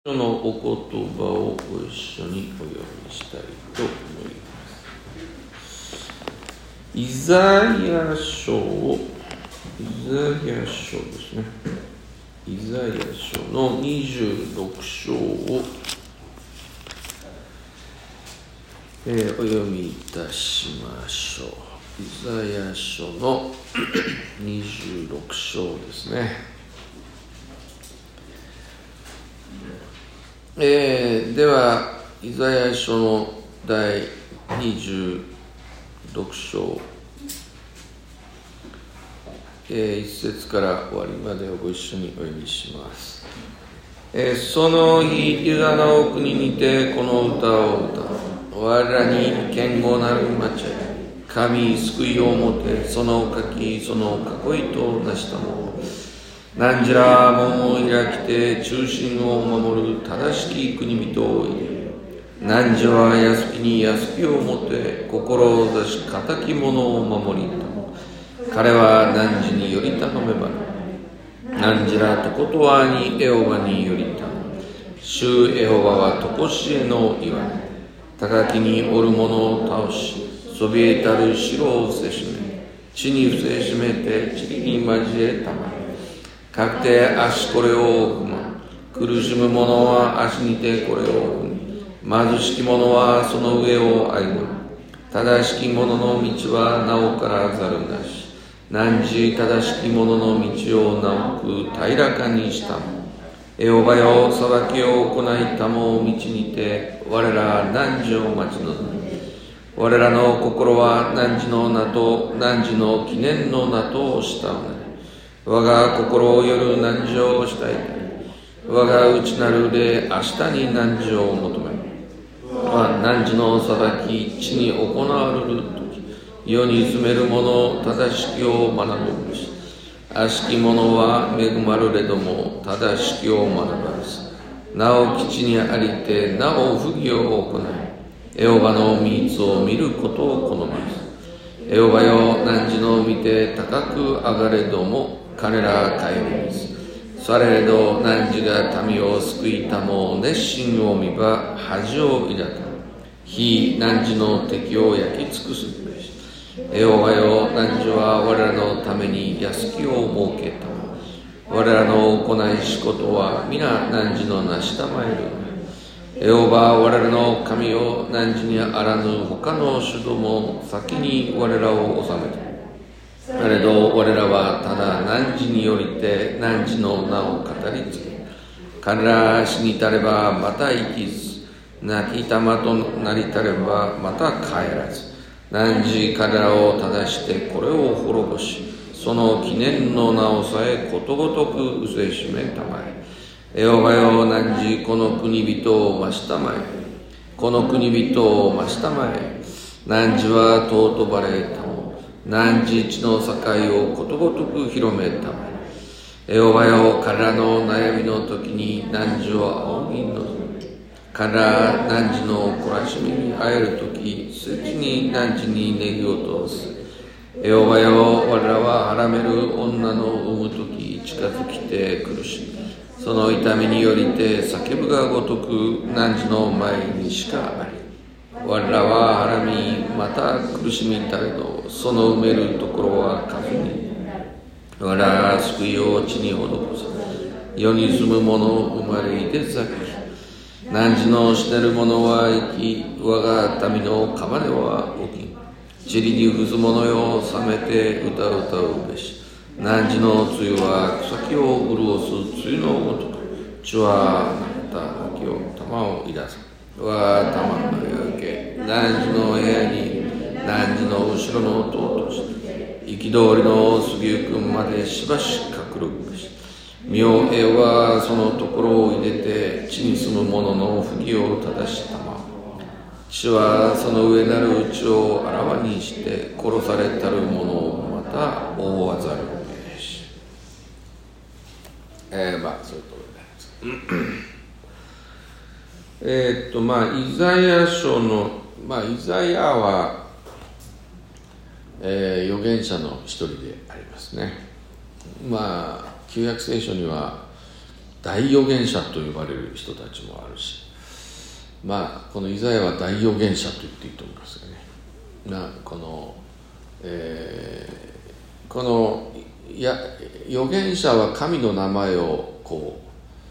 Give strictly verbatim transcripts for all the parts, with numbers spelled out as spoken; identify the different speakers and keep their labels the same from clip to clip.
Speaker 1: そのお言葉をご一緒にお読みしたいと思います。イザヤ書を、イザヤ書ですね。イザヤ書のにじゅうろく章を、えー、お読みいたしましょう。イザヤ書のにじゅうろく章ですね。えー、では、イザヤ書のだいにじゅうろく章、えー、いち節から終わりまでをご一緒にお読みします。えー、その日、ユダの国にてこの歌を歌う。我らに堅固なる町へ、神救いをもて、その柿、その囲いとなしたもの。何ら門を開きて中心を守る正しき国人を入れる。汝は安きに安きをもて、志し敵者を守りたも。彼は汝により頼めばな。汝らとことわにエホバにより頼む。主エホバはとこしえの岩に、高きにおる者を倒し、そびえたる城を伏せしめ、地に伏せしめて塵に交えたまえ。かくて足これを踏ま、苦しむ者は足にてこれを踏み、貧しき者はその上を歩む。正しき者の道はなおからざるなし、汝正しき者の道をなおく平らかにしたも。エホバよ、裁きを行いたも道にて、我ら汝を待ち望む。我らの心は汝の名と汝の記念の名としたうね。我が心を夜汝をしたいたい。我が内なる霊、明日に汝を求める。汝の裁き、地に行われるとき、世に住める者、正しきを学ぶべし。悪しき者は恵まるれども、正しきを学ばず。なお基地にありて、なお不義を行い、エホバの御道を見ることを好まず。エホバよ、汝の見て高く上がれども、彼ら帰りず。されど汝が民を救いたも熱心を見ば恥を抱かぬ。非汝の敵を焼き尽くすべし。エホバよ、汝は我らのために安きを設けたも。我らの行いしことは皆汝の成したまえる。エホバ我らの神を汝にあらぬ他の主ども先に我らを治めた。なれど我らはただ汝によりて汝の名を語り継ぐ。彼ら死にたればまた生きず、泣きたまとなりたればまた帰らず。汝彼らを正してこれを滅ぼし、その記念の名をさえことごとく伏せしめたまえ。エホバよ、汝この国人を増したまえ。この国人を増したまえ。汝は尊ばれたも。汝地の境をことごとく広めたまえ。エホバよ、彼らの悩みの時に汝を仰ぎ望む。彼ら汝の懲らしみに会える時、切に汝にネギを通す。エホバよ、我らははらめる女の産む時近づきて苦しみ、その痛みによりて叫ぶがごとく汝の前にしかあり。我らははらみ、また苦しみたれど、その埋めるところは数に。我らは救いを地に施す。世に住む者生まれいで咲き。汝の死ねる者は生き、我が民の釜では起き。塵に伏す者よ、覚めて歌う歌うべし。汝の梅雨は草木を潤す梅雨のごとく。地はなった秋を玉をいだす。我が玉の夜明け、汝の部屋に汝の後ろの塔として憤りの過ぎゆくまでしばし隠るべし。妙栄はそのところを入れて地に住む者の不義を正したま。地はその上なるうちをあらわにして殺されたる者をまた覆わざるべし。えー、まあそういうところでございます。えーっとまあイザヤ書の、まあイザヤは、えー、預言者の一人でありますね。まあ旧約聖書には大預言者と呼ばれる人たちもあるし、まあこのイザヤは大預言者と言っていいと思いますよね。まあこの、えー、このや預言者は神の名前をこう、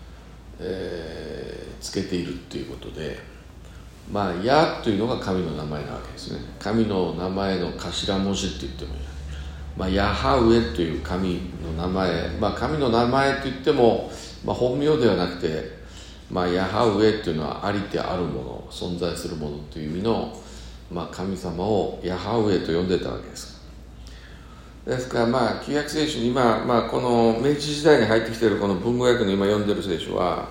Speaker 1: えー、つけているということで、まあヤというのが神の名前なわけですね。神の名前の頭文字って言ってもいい。まあ、ヤハウエという神の名前、まあ、神の名前といっても、まあ、本名ではなくて、まあ、ヤハウエというのはありてあるもの、存在するものという意味の、まあ、神様をヤハウエと呼んでたわけです。ですから、まあ、旧約聖書に今、まあ、この明治時代に入ってきているこの文語訳の今読んでる聖書は、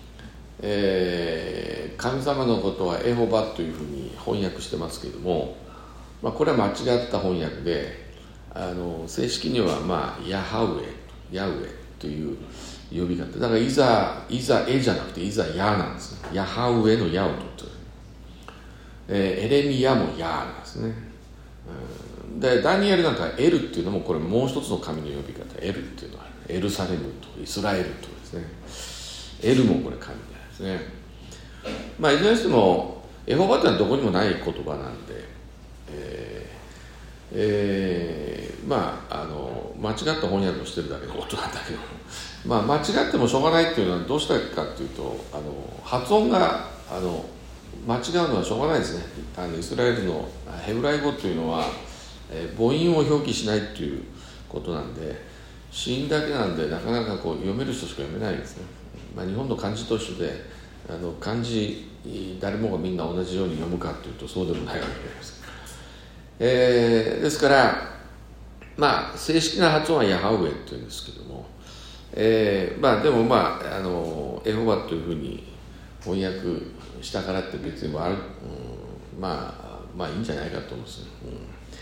Speaker 1: えー、神様のことはエホバというふうに翻訳してますけれども、まあ、これは間違った翻訳で、あの正式には、まあ、ヤハウエ、ヤウエという呼び方だから、いざいざエじゃなくていざヤなんですね。ヤハウエのヤを取ってる、えー、エレミヤもヤなんですね。でダニエルなんかエルっていうのもこれもう一つの神の呼び方、エルっていうのはエルサレムとイスラエルとですね、エルもこれ神ですね。まあいずれにしてもエホバってのはどこにもない言葉なんで、えーえー、まああの間違った翻訳をしてるだけのことなんだけど、まあ間違ってもしょうがないっていうのはどうしたかっていうと、あの発音があの間違うのはしょうがないですね。あのイスラエルのヘブライ語というのは、えー、母音を表記しないっていうことなんで、子音だけなんでなかなかこう読める人しか読めないんですね。まあ、日本の漢字と一緒で、あの漢字誰もがみんな同じように読むかというとそうでもないわけです。えー、ですからまあ正式な発音はヤハウエっていうんですけども、えー、まあでもまああのエホバというふうに翻訳したからって別にもある、うん、まあまあいいんじゃないかと思うんですね。うん、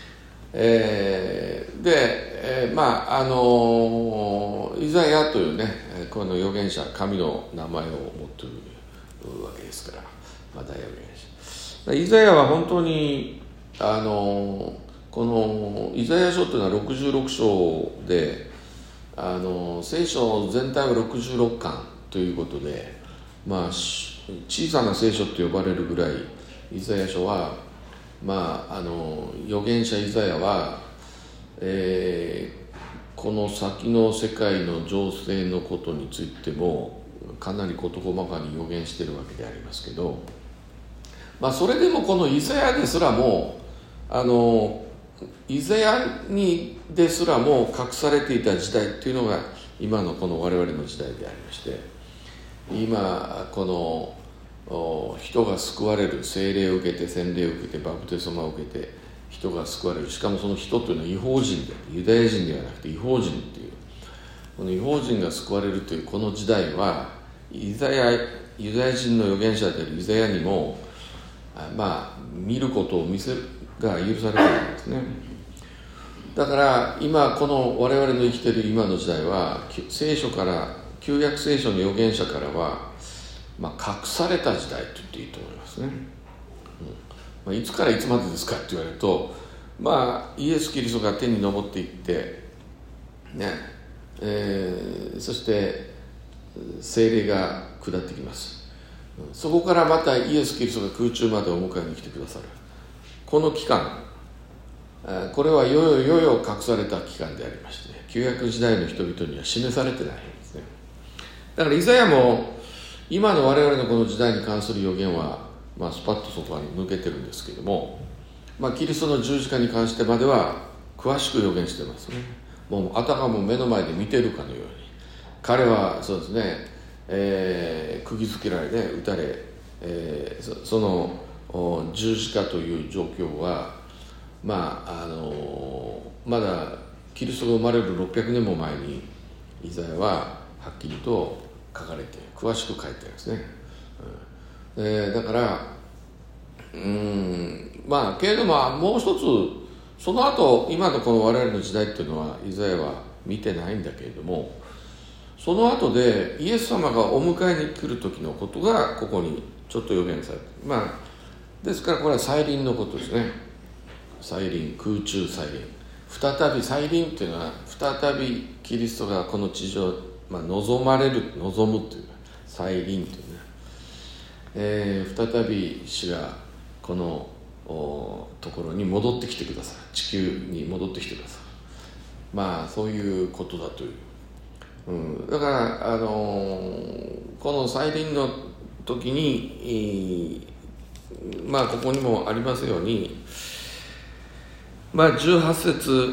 Speaker 1: えー、で、えー、まああのイザヤというねこの預言者、神の名前を持っているわけですから、まあ大預言者。イザヤは本当にあのこのイザヤ書というのはろくじゅうろく章で、あの聖書全体はろくじゅうろっかんということで、まあ小さな聖書と呼ばれるぐらいイザヤ書は、まああの預言者イザヤは、えー、この先の世界の情勢のことについてもかなり事細かに予言しているわけでありますけど、まあそれでもこのイザヤですらもあのイザヤにですらも隠されていた時代っていうのが今のこの我々の時代でありまして、今この人が救われる、聖霊を受けて洗礼を受けてバプテスマを受けて人が救われる、しかもその人というのは異邦人で、ユダヤ人ではなくて異邦人っていう、この異邦人が救われるというこの時代はイザヤユダヤ人の預言者であるイザヤにもまあ見ることを見せるが許されているんですね。だから今この我々の生きている今の時代は聖書から旧約聖書の預言者からは、まあ、隠された時代と言っていいと思いますね。うんまあ、いつからいつまでですかって言われると、まあイエス・キリストが天に昇っていってね、えー、そして聖霊が下ってきます。そこからまたイエス・キリストが空中までお迎えに来てくださる。この期間、これはよよよよ隠された期間でありまして、ね、旧約時代の人々には示されてないんですね。だからイザヤも今の我々のこの時代に関する予言は、まあ、スパッとそこに抜けてるんですけども、まあ、キリストの十字架に関してまでは詳しく予言してますね。もうあたかも目の前で見てるかのように、彼はそうですね、えー、釘付けられて撃たれ、えー、そ, その十字架という状況は、まああのまだキリストが生まれるろっぴゃくねんも前にイザヤははっきりと書かれて詳しく書いてあるんですね。うんえー、だからうーんまあけれどももう一つその後今のこの我々の時代っていうのはイザヤは見てないんだけれども、その後でイエス様がお迎えに来る時のことがここにちょっと予言されて、まあですからこれは再臨のことですね。再臨、空中再臨、再び再臨というのは再びキリストがこの地上まあ、望まれる望むという再臨というね、えー、再び主がこのところに戻ってきてくださる、地球に戻ってきてくださる、まあそういうことだという、うん、だからあのー、この再臨の時に、まあここにもありますように、まあじゅうはち節、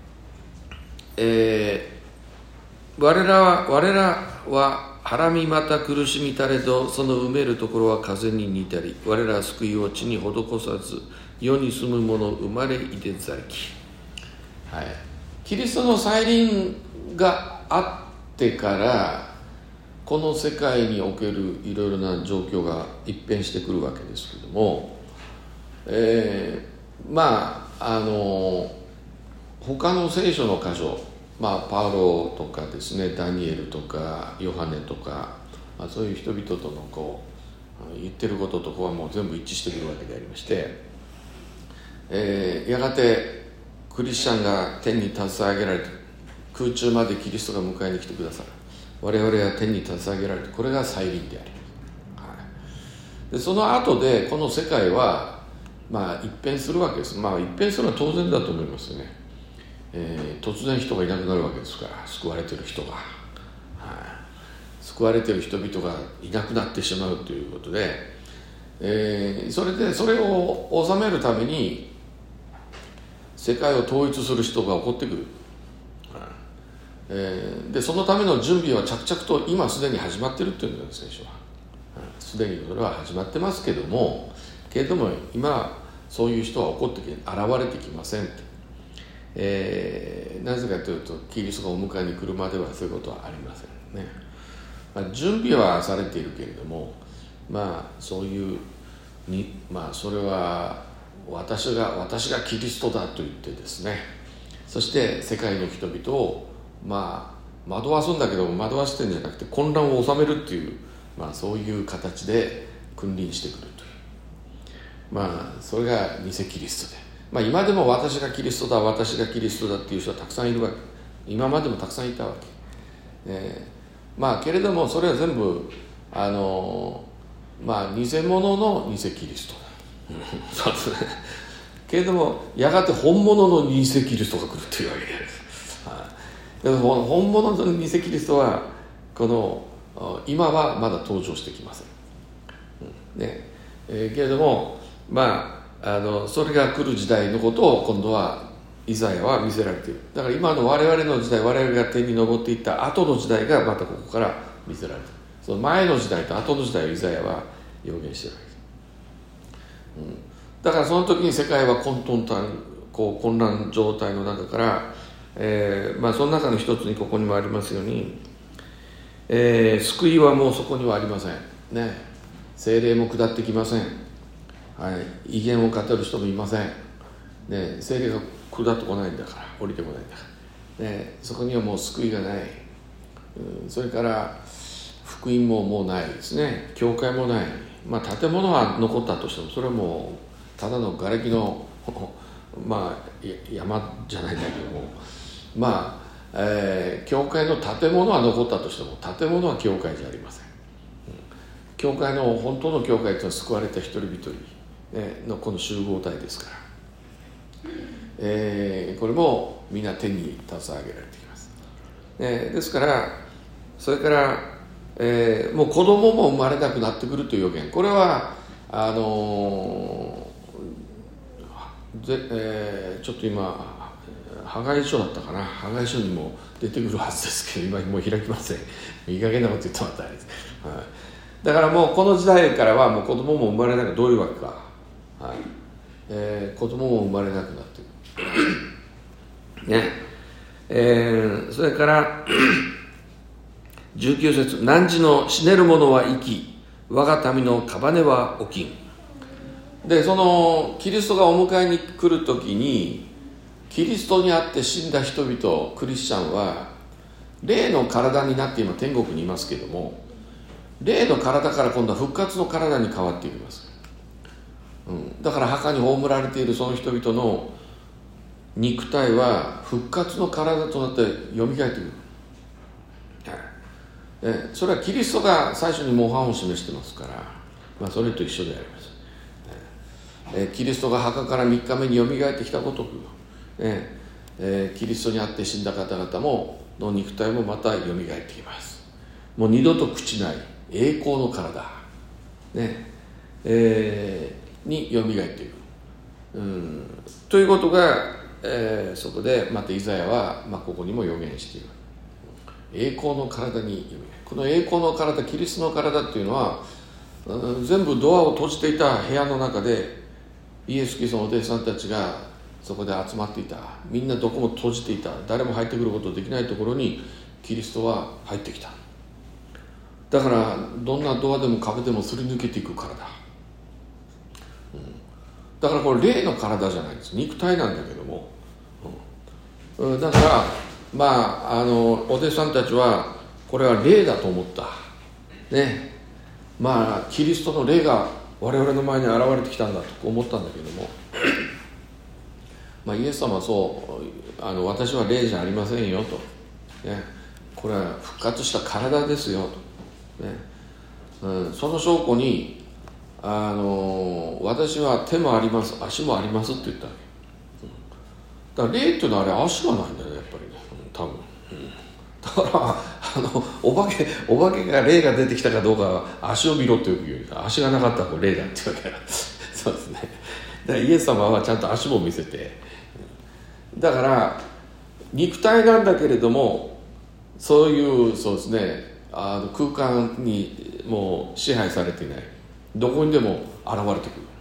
Speaker 1: えー、我らは我らは腹みまた苦しみたれど、その埋めるところは風に似たり、我らは救いを地に施さず、世に住む者生まれいでざき、はい、キリストの再臨があってからこの世界におけるいろいろな状況が一変してくるわけですけども、えー、まああの他の聖書の箇所、まあ、パウロとかですね、ダニエルとかヨハネとか、まあ、そういう人々とのこう言ってることとこはもう全部一致してくるわけでありまして、えー、やがてクリスチャンが天に携え上げられて、空中までキリストが迎えに来てくださる、我々は天に携え上げられて、これが再臨であります、はい、でその後でこの世界はまあ一変するわけです。まあ一変するのは当然だと思いますよね。えー、突然人がいなくなるわけですから、救われている人が、はい、救われている人々がいなくなってしまうということで、えー、それでそれを収めるために世界を統一する人が起こってくる、はい、えー、でそのための準備は着々と今すでに始まっているというんです、聖書は。すでにそれは始まってますけども、けれども今そういう人は起こってき現れてきませんと。えー、なぜかというと、キリストがお迎えに来るまではそういうことはありませんね。まあ、準備はされているけれども、まあそういうに、まあそれは私が私がキリストだと言ってですね、そして世界の人々をまあ惑わすんだけども、惑わしてるんじゃなくて混乱を収めるっていう、まあそういう形で君臨してくるという、まあそれが偽キリストで、まあ、今でも私がキリストだ私がキリストだっていう人はたくさんいるわけ、今までもたくさんいたわけ、えー、まあけれどもそれは全部あのまあ偽物の偽キリストだそうですね。けれどもやがて本物の偽キリストが来るというわけです、はい、でも本物の偽キリストはこの今はまだ登場してきません、うんねえー、けれどもまああのそれが来る時代のことを今度はイザヤは見せられている。だから今の我々の時代、我々が天に昇っていった後の時代がまたここから見せられている。その前の時代と後の時代をイザヤは予言しているわけです、うん、だからその時に世界は混沌とこう混乱状態の中から、えーまあ、その中の一つにここにもありますように、えー、救いはもうそこにはありませんね。聖霊も下ってきません、はい、威厳を語る人もいません、ね、聖霊が下ってこないんだから降りてこないんだから、ね、そこにはもう救いがない、うん、それから福音ももうないですね。教会もない、まあ、建物は残ったとしてもそれはもうただの瓦礫のまあ山じゃないんだけども、まあ、えー、教会の建物は残ったとしても建物は教会じゃありません、うん、教会の本当の教会というのは救われた一人一人のこの集合体ですから、えー、これもみんな天に携え上げられています、えー、ですからそれから、えー、もう子供も生まれなくなってくるという予言、これはあのーでえー、ちょっと今ハガイ書だったかな、ハガイ書にも出てくるはずですけど今もう開きません。いい加減なこと言ってもらったらあれです、はい、だからもうこの時代からはもう子供も生まれなく、どういうわけか、はい、えー、子供も生まれなくなっている、ねえー、それからじゅうきゅう節、汝の死ねる者は生き、我が民の屍は起きん。でそのキリストがお迎えに来るときに、キリストにあって死んだ人々クリスチャンは霊の体になって今天国にいますけれども、霊の体から今度は復活の体に変わっていきます、うん、だから墓に葬られているその人々の肉体は復活の体となってよみがえってくる、 えそれはキリストが最初に模範を示してますから、まあ、それと一緒であります。えキリストが墓からみっかめによみがえってきたごとく、ええキリストにあって死んだ方々もの肉体もまたよみがえってきます。もう二度と朽ちない栄光の体、ねえー、によみがえっていく、うん、ということが、えー、そこでまたイザヤは、まあ、ここにも予言している。栄光の体によみがえる。この栄光の体、キリストの体っていうのは、うん、全部ドアを閉じていた部屋の中でイエス・キリストのお弟子さんたちがそこで集まっていた。みんなどこも閉じていた。誰も入ってくることできないところにキリストは入ってきた。だからどんなドアでも壁でもすり抜けていく体、うん、だからこれ霊の体じゃないです。肉体なんだけども、うん、だからまああのお弟子さんたちはこれは霊だと思ったね。まあキリストの霊が我々の前に現れてきたんだと思ったんだけどもまあイエス様はそうあの私は霊じゃありませんよと、ね、これは復活した体ですよと、ねうん、その証拠にあの私は手もあります足もありますって言ったわけ、うん、だから霊っていうのはあれ足がないんだよねやっぱりね、多分、うん、だからあのお化けお化けが霊が出てきたかどうかは足を見ろっていうより足がなかったらこれ霊だっていうわけだそうですね。だからイエス様はちゃんと足も見せて、だから肉体なんだけれどもそういうそうですねあの空間にもう支配されていない、どこにでも現れてくる。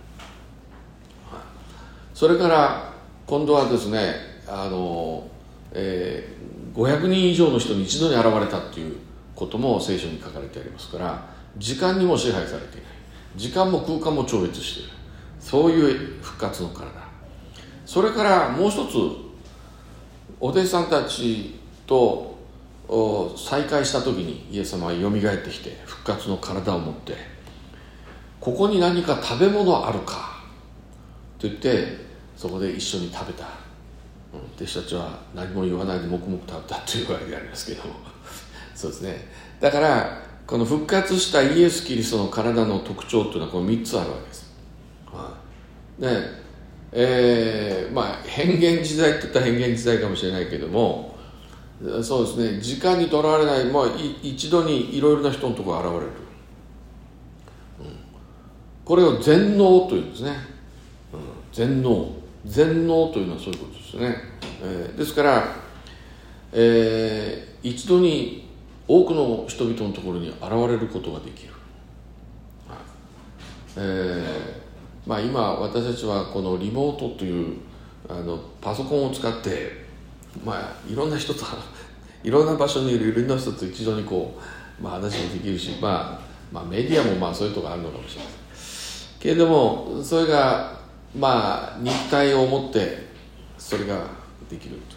Speaker 1: それから今度はですねあの、えー、ごひゃくにん以上の人に一度に現れたっていうことも聖書に書かれてありますから、時間にも支配されていない、時間も空間も超越している、そういう復活の体。それからもう一つお弟子さんたちと再会した時にイエス様はよみがえってきて復活の体を持って、ここに何か食べ物あるかと言ってそこで一緒に食べた。弟子たちは何も言わないで黙々食べたというわけでありますけどもそうですね。だからこの復活したイエス・キリストの体の特徴というのはこのみっつあるわけです。ねえー、まあ変幻自在って言ったら変幻自在かもしれないけども、そうですね、時間にとらわれない、まあ、一度にいろいろな人のところが現れる、うん、これを全能というんですね、うん、全能全能というのはそういうことですね、えー、ですから、えー、一度に多くの人々のところに現れることができる、えーまあ、今私たちはこのリモートというあのパソコンを使ってまあいろんな人といろんな場所にいるいろんな人と一度にこう、まあ、話もできるし、まあ、まあメディアもまあそういうところあるのかもしれませんけれども、それがまあ肉体を持ってそれができると、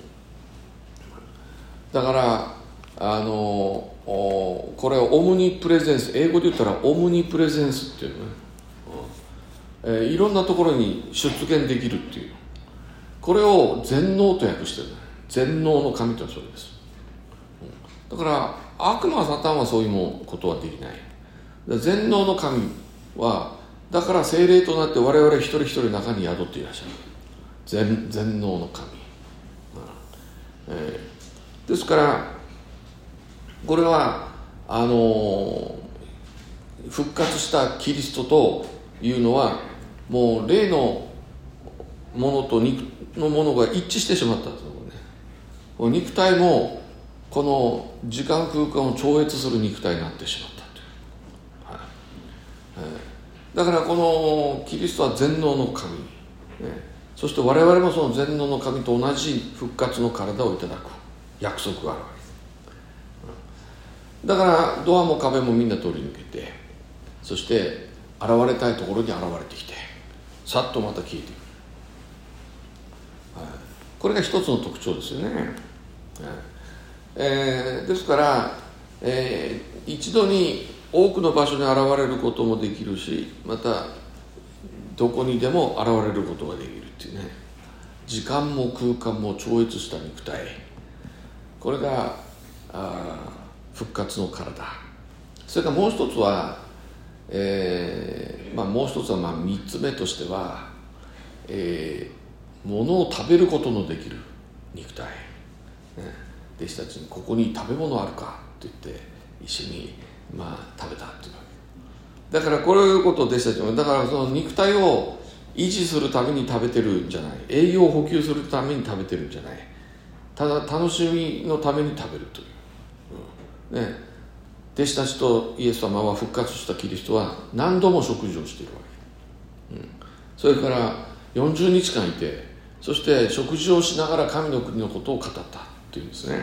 Speaker 1: うん、だからあのこれをオムニプレゼンス、英語で言ったらオムニプレゼンスっていうね、うんえー、いろんなところに出現できるっていう、これを全能と訳してる。全能の神とはそれです、うん、だから悪魔サタンはそういうことはできない。全能の神はだから聖霊となって我々一人一人中に宿っていらっしゃる 全, 全能の神、うんえー、ですからこれはあのー、復活したキリストというのはもう霊のものと肉のものが一致してしまったんですよね。肉体もこの時間空間を超越する肉体になってしまったという、はいえー、だからこのキリストは全能の神、ね、そして我々もその全能の神と同じ復活の体をいただく約束があるわけです、うん、だからドアも壁もみんな通り抜けて、そして現れたいところに現れてきてさっとまた消えていく、これが一つの特徴ですよね、えー、ですから、えー、一度に多くの場所に現れることもできるし、またどこにでも現れることができるっていうね、時間も空間も超越した肉体、これがあ復活の体。それからもう一つは、えーまあ、もう一つはまあ三つ目としては、えー、物を食べることのできる肉体、ね、弟子たちにここに食べ物あるかと言って一緒にまあ食べたというわけだから、こういうことを弟子たちもだからその肉体を維持するために食べてるんじゃない、栄養を補給するために食べてるんじゃない、ただ楽しみのために食べるという、うんね、弟子たちとイエス様は復活したキリストは何度も食事をしているわけ、うん、それからよんじゅうにちかんいて、そして食事をしながら神の国のことを語ったというんですね。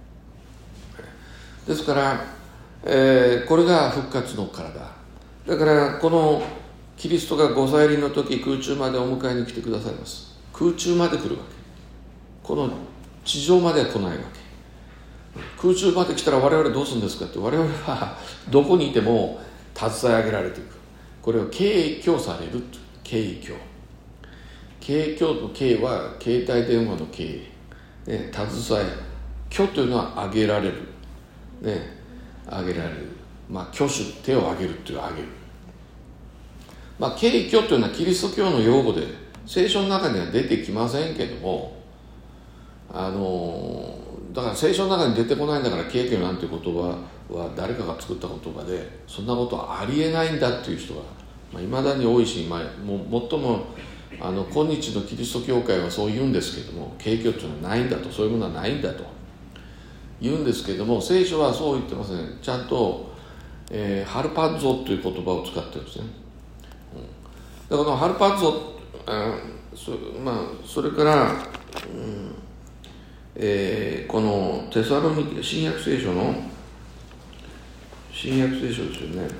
Speaker 1: ですから、えー、これが復活の体だから、このキリストがご再臨の時、空中までお迎えに来てくださいます。空中まで来るわけ、この地上までは来ないわけ。空中まで来たら我々どうするんですかって、我々はどこにいても携え上げられていく。これを敬居されると。敬居、敬居の敬は携帯電話の敬、ね、携え、居というのは上げられる、ね、上げられる、まあ挙手、手を上げるという上げる、まあ敬居というのはキリスト教の用語で聖書の中には出てきませんけども、あのだから聖書の中に出てこないんだから、敬居なんていう言葉は誰かが作った言葉で、そんなことはありえないんだっていう人がいまあ、未だに多いし、まあ、も最もあの今日のキリスト教会はそう言うんですけども、敬居っていうのはないんだと、そういうものはないんだと言うんですけども、聖書はそう言ってますね。ちゃんと、えー、ハルパッゾという言葉を使ってるんですね、うん、だからハルパッゾ、あそ,、まあ、それから、うんえー、このテサロニケ、新約聖書の新約聖書ですよね、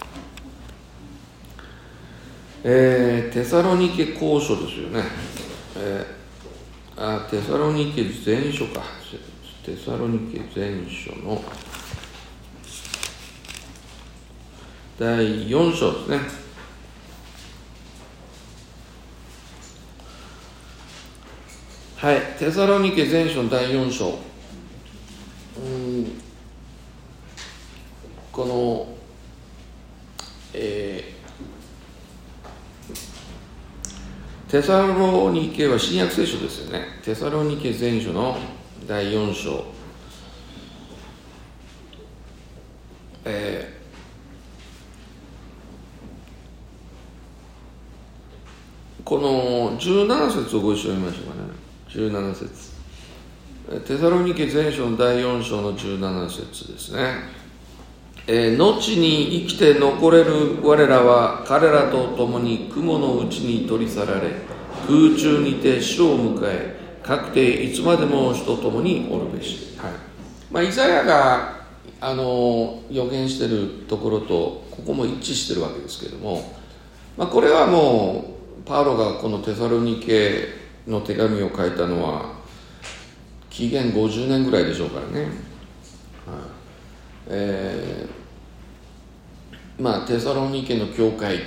Speaker 1: えー、テサロニケ後書ですよね、えー、あテサロニケ前書か、テサロニケ前書のだいよん章ですね。はい、テサロニケ前書のだいよん章、うんこの、えー、テサロニケは新約聖書ですよね。テサロニケ前書のだいよん章、えー、このじゅうなな節をご一緒に読みましょうかね。じゅうなな節、テサロニケ前書のだいよん章のじゅうなな節ですね。えー、後に生きて残れる我らは彼らと共に雲のうちに取り去られ、空中にて主を迎え、確定いつまでも主と共におるべし。はい、まあ、イザヤがあの予言しているところとここも一致してるわけですけれども、まあ、これはもうパウロがこのテサロニケの手紙を書いたのは紀元ごじゅうねんぐらいでしょうからね。はい、えー、まあテサロニケの教会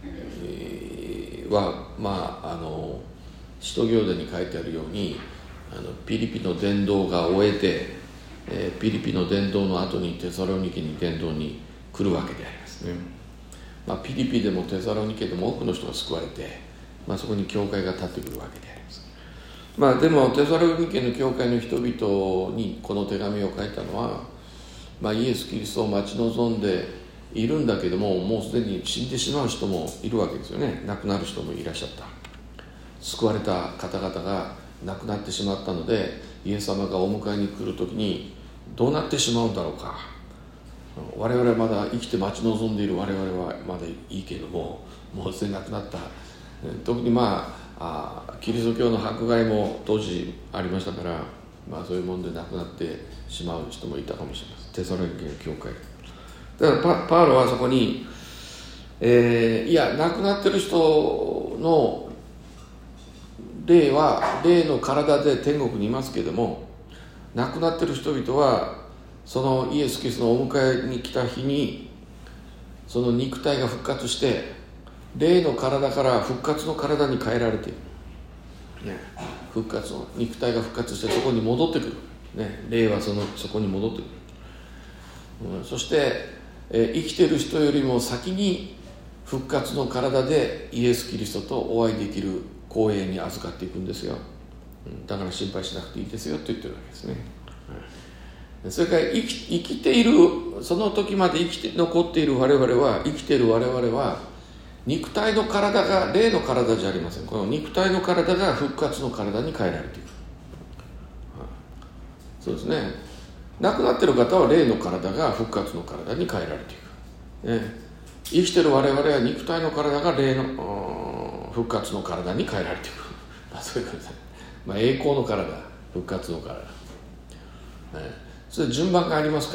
Speaker 1: はまああの使徒行伝に書いてあるように、あのピリピの伝道が終えて、えー、ピリピの伝道の後にテサロニケに伝道に来るわけでありますね。まあ、ピリピでもテサロニケでも多くの人が救われて、まあ、そこに教会が立ってくるわけであります。まあ、でもテサロニケの教会の人々にこの手紙を書いたのは、まあ、イエス・キリストを待ち望んでいるんだけども、もうすでに死んでしまう人もいるわけですよね。亡くなる人もいらっしゃった。救われた方々が亡くなってしまったので、イエス様がお迎えに来るときにどうなってしまうんだろうか。我々はまだ生きて待ち望んでいる我々はまだいいけども、もうすでに亡くなった。特にまあ、あキリスト教の迫害も当時ありましたから、まあ、そういうもんで亡くなってしまう人もいたかもしれません。テサロニケの教会だから パ, パウロはそこに、えー、いや亡くなってる人の霊は霊の体で天国にいますけれども、亡くなってる人々はそのイエス・キリストのお迎えに来た日にその肉体が復活して霊の体から復活の体に変えられている、ね、復活の肉体が復活してそこに戻ってくる、ね、霊はそのそこに戻ってくる。 うん、そして、えー、生きている人よりも先に復活の体でイエス・キリストとお会いできる光栄に預かっていくんですよ、うん、だから心配しなくていいですよと言ってるわけですね、うん、それから生き、生きているその時まで生きて残っている我々は生きている我々は肉体の体が霊の体じゃありません。この肉体の体が復活の体に変えられていく、うん、そうですね。亡くなっている方は霊の体が復活の体に変えられていく、ね、生きている我々は肉体の体が霊の復活の体に変えられていくまあそういうことですね、まあ、栄光の体復活の体、ね、それ順番がありますから、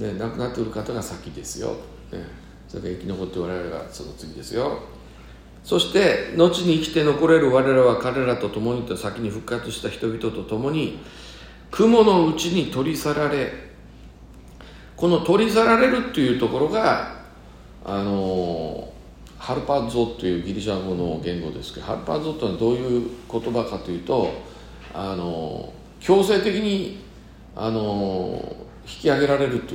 Speaker 1: ね、亡くなっている方が先ですよ、ね、それから生き残って我々がその次ですよ。そして後に生きて残れる我々は彼らと共にと先に復活した人々と共に雲のうちに取り去られ、この取り去られるっていうところがあのハルパゾというギリシャ語の言語ですけど、ハルパゾというのはどういう言葉かというと、あの強制的にあの引き上げられるという、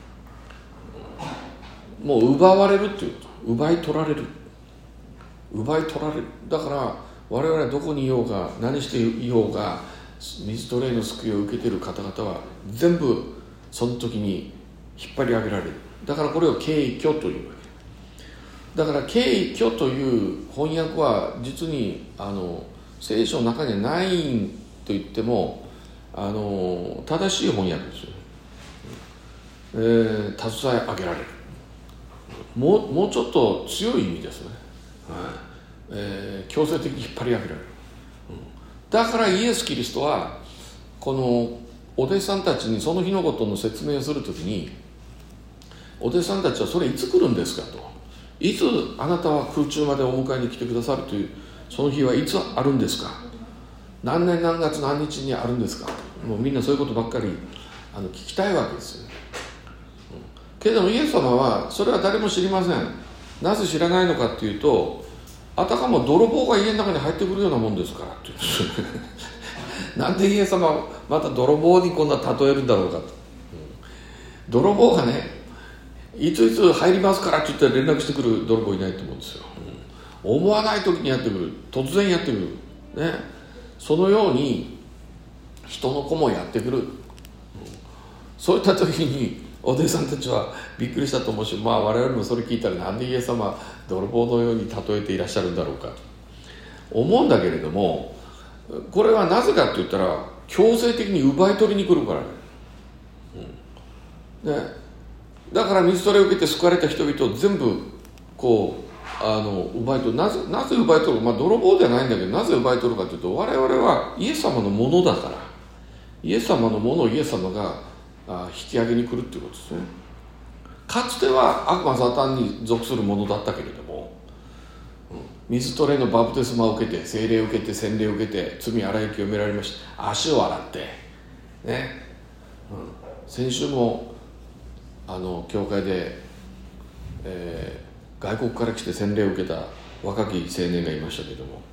Speaker 1: もう奪われるという、奪い取られる奪い取られる。だから我々はどこにいようが何していようが水と霊の救いを受けている方々は全部その時に引っ張り上げられる。だからこれを敬虚というわけだから、敬虚という翻訳は実にあの聖書の中にはないと言ってもあの正しい翻訳ですよ、えー、携え上げられる、もう、もうちょっと強い意味ですね、はいえー、強制的に引っ張り上げられる、うん、だからイエス・キリストはこのお弟子さんたちにその日のことの説明をするときに、お弟子さんたちはそれいつ来るんですかと、いつあなたは空中までお迎えに来てくださるというその日はいつあるんですか、何年何月何日にあるんですか、もうみんなそういうことばっかりあの聞きたいわけですよ、うん、けれどもイエス様はそれは誰も知りません。なぜ知らないのかっていうと、あたかも泥棒が家の中に入ってくるようなもんですからってなんでイエス様はまた泥棒にこんな例えるんだろうかと、うん、泥棒がねいついつ入りますからって言ったら連絡してくる泥棒いないと思うんですよ、うん、思わない時にやってくる、突然やってくる、ね、そのように人の子もやってくる、うん、そういった時にお弟子さんたちはびっくりしたと思うし、まあ我々もそれ聞いたらなんでイエス様は泥棒のように例えていらっしゃるんだろうかと思うんだけれども、これはなぜかって言ったら強制的に奪い取りに来るからね、うん、ね、だから水取りを受けて救われた人々を全部こうあの奪い取る。なぜ、なぜ奪い取る、まあ泥棒ではないんだけど、なぜ奪い取るかというと、我々はイエス様のものだから、イエス様のものをイエス様があ引き上げに来るということですね。かつては悪魔サタンに属するものだったけれども、うん、水と霊のバプテスマを受けて、聖霊を受けて、洗礼を受けて、罪洗い清められました。足を洗ってね、うん、先週もあの教会で、えー、外国から来て洗礼を受けた若き青年がいましたけれども、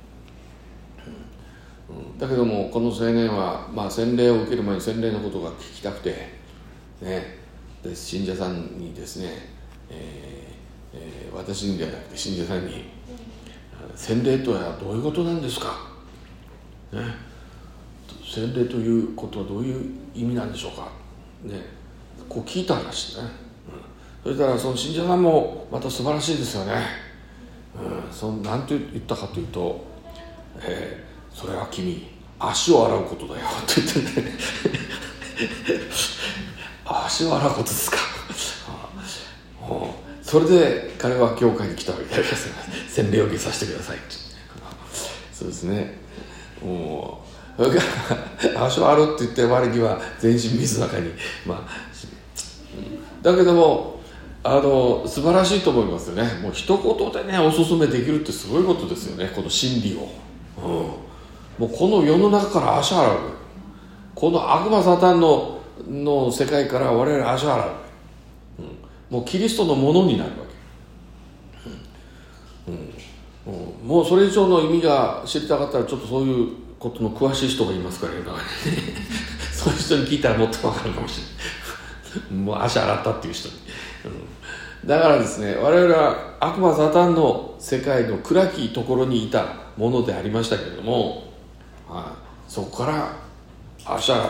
Speaker 1: うんうん、だけどもこの青年は、まあ、洗礼を受ける前に洗礼のことが聞きたくてね、で信者さんにですね、えーえー、私にではなくて信者さんに洗礼とはどういうことなんですか、ね、洗礼ということはどういう意味なんでしょうか、ね、こう聞いた話ね、うん、そしたらその信者さんもまた素晴らしいですよね、うん、その何て言ったかというと、えー、それは君足を洗うことだよって言ってね足を洗うことですかそれで彼は教会に来たわけです。洗礼を受けさせてくださいってそうですね、もう足を洗うって言って割には全身水の中に、まあ、だけどもあの素晴らしいと思いますよね。もう一言でねおすすめできるってすごいことですよね、この真理を、うん、もうこの世の中から足を洗う、この悪魔サタンのの世界から我々足を洗う、うん、もうキリストのものになるわけ、うんうん、もうそれ以上の意味が知りたかったらちょっとそういうことの詳しい人がいますからねそういう人に聞いたらもっと分かるかもしもう足洗ったっていう人に、うん、だからですね、我々は悪魔サタンの世界の暗きところにいたものでありましたけれども、はい、そこから足洗った。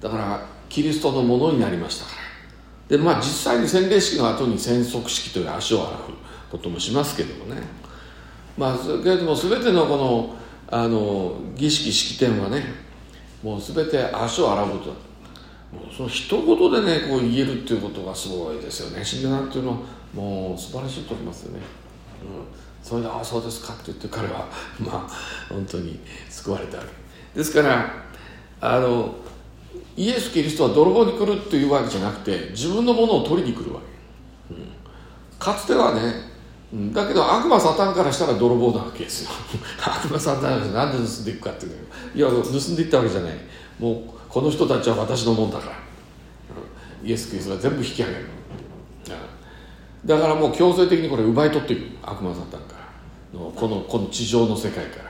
Speaker 1: だからキリストのものになりましたから。でまあ実際に洗礼式の後に洗足式という足を洗うこともしますけれどもね、まあけれども全てのこのあの儀式式典はね、もう全て足を洗うことだ。もうその一言でねこう言えるっていうことがすごいですよね。信者なんていうのはもう素晴らしいと思いますよね、うん、それでああそうですかって言って彼はまあ本当に救われたわけですから、あのイエス・キリストは泥棒に来るっていうわけじゃなくて自分のものを取りに来るわけ、うん、かつてはね、うん、だけど悪魔サタンからしたら泥棒なわけですよ悪魔サタンがなんで盗んでいくかっていうのいや盗んでいったわけじゃない。もうこの人たちは私のもんだから、うん、イエス・キリストが全部引き上げる、うん、だからもう強制的にこれ奪い取っていく悪魔サタンからのこの、この地上の世界から、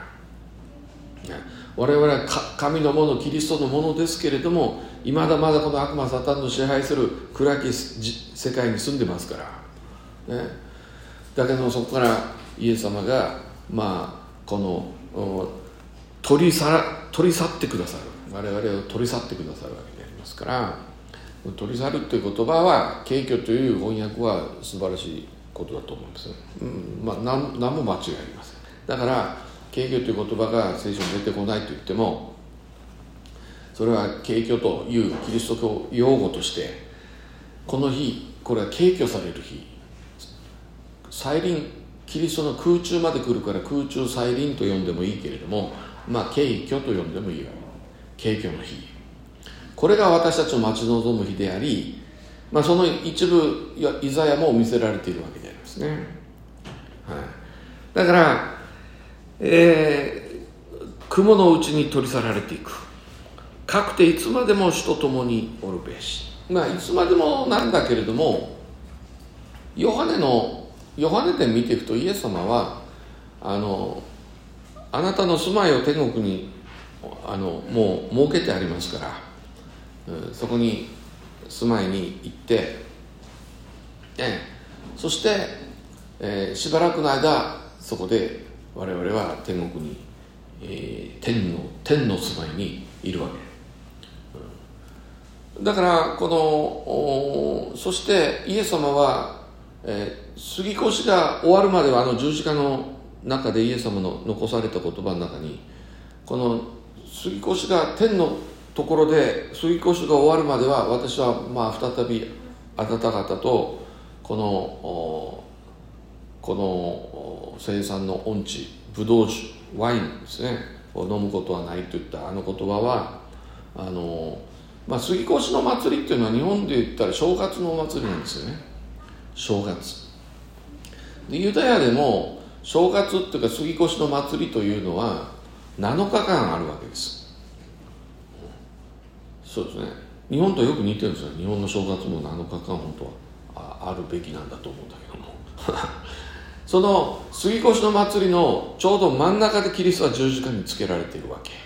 Speaker 1: ね、我々は神のものキリストのものですけれども、いまだまだこの悪魔サタンの支配する暗き世界に住んでますから、ね、だけどそこからイエス様がまあこの取り去取り去ってくださる、我々を取り去ってくださるわけでありますから、取り去るという言葉は敬虚という翻訳は素晴らしいことだと思います、うんまあ、何, 何も間違いありません。だから敬虚という言葉が聖書に出てこないと言っても、それは敬虚というキリスト教用語として、この日これは敬虚される日、再臨キリストの空中まで来るから空中再臨と呼んでもいいけれども、まあ敬虚と呼んでもいいわけ。敬虚の日、これが私たちの待ち望む日であり、まあ、その一部イザヤも見せられているわけでありますね、はい、だから、えー、雲のうちに取り去られていく、かくていつまでも主と共におるべし、まあいつまでもなんだけれども、ヨハネのヨハネで見ていくと、イエス様はあのあなたの住まいを天国にあのもう設けてありますから、うん、そこに住まいに行って、えそして、えー、しばらくの間そこで我々は天国に、えー、天の天の住まいにいるわけ、うん、だからこのそしてイエス様は、えー、杉越が終わるまではあの十字架の中でイエス様の残された言葉の中に、この杉越が天のところで杉越が終わるまでは私はまあ再びあなた方とこのこの生産の恩地、ブドウ酒、ワインですねを飲むことはないといったあの言葉は、あの、まあ、杉越の祭りっていうのは日本で言ったら正月のお祭りなんですよね。正月でユダヤでも正月っていうか杉越の祭りというのはなのかかんあるわけです。そうですね、日本とよく似てるんですよ。日本の正月もなのかかん本当は あ, あるべきなんだと思うんだけどもその杉越の祭りのちょうど真ん中でキリストは十字架につけられているわけ、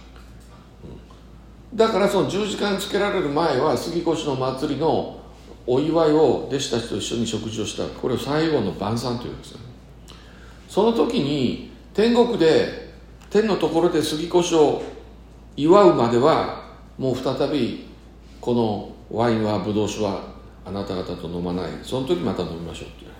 Speaker 1: うん、だからその十字架につけられる前は杉越の祭りのお祝いを弟子たちと一緒に食事をした、これを最後の晩餐というんですよね。その時に天国で天のところで杉越を祝うまではもう再びこのワインはブドウ酒はあなた方と飲まない、その時また飲みましょうっていう、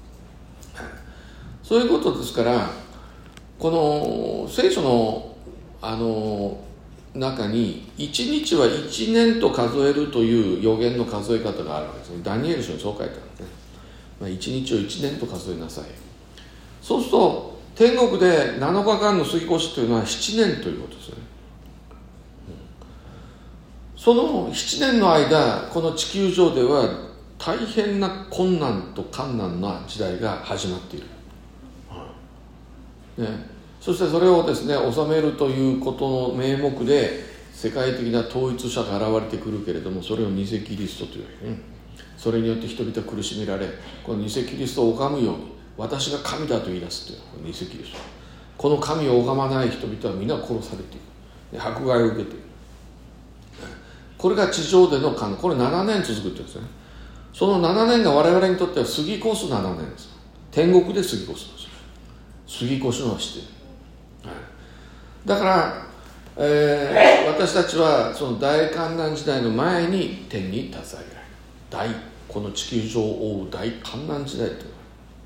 Speaker 1: そういうことですから、この聖書のあの中にいちにちはいちねんと数えるという予言の数え方があるわけですね。ダニエル書にそう書いてあるんですね、まあ、いちにちをいちねんと数えなさい。そうすると天国でなのかかんの杉越というのはななねんということですよね。そのななねんの間、この地球上では大変な困難と艱難な時代が始まっている、ね、そしてそれをですね収めるということの名目で世界的な統一者が現れてくるけれども、それを偽キリストというわけね。それによって人々は苦しめられ、この偽キリストを拝むように私が神だと言い出すという偽キリスト、この神を拝まない人々は皆殺されていく、迫害を受けている。 これが地上での観難、これななねん続くって言うんですね。そのななねんが我々にとっては過ぎ越すななねんです。天国で過ぎ越すんですよ。過ぎ越しのはして、はい、だから、えー、私たちはその大観難時代の前に天に立つ上げられる、大この地球上を覆う大観難時代というの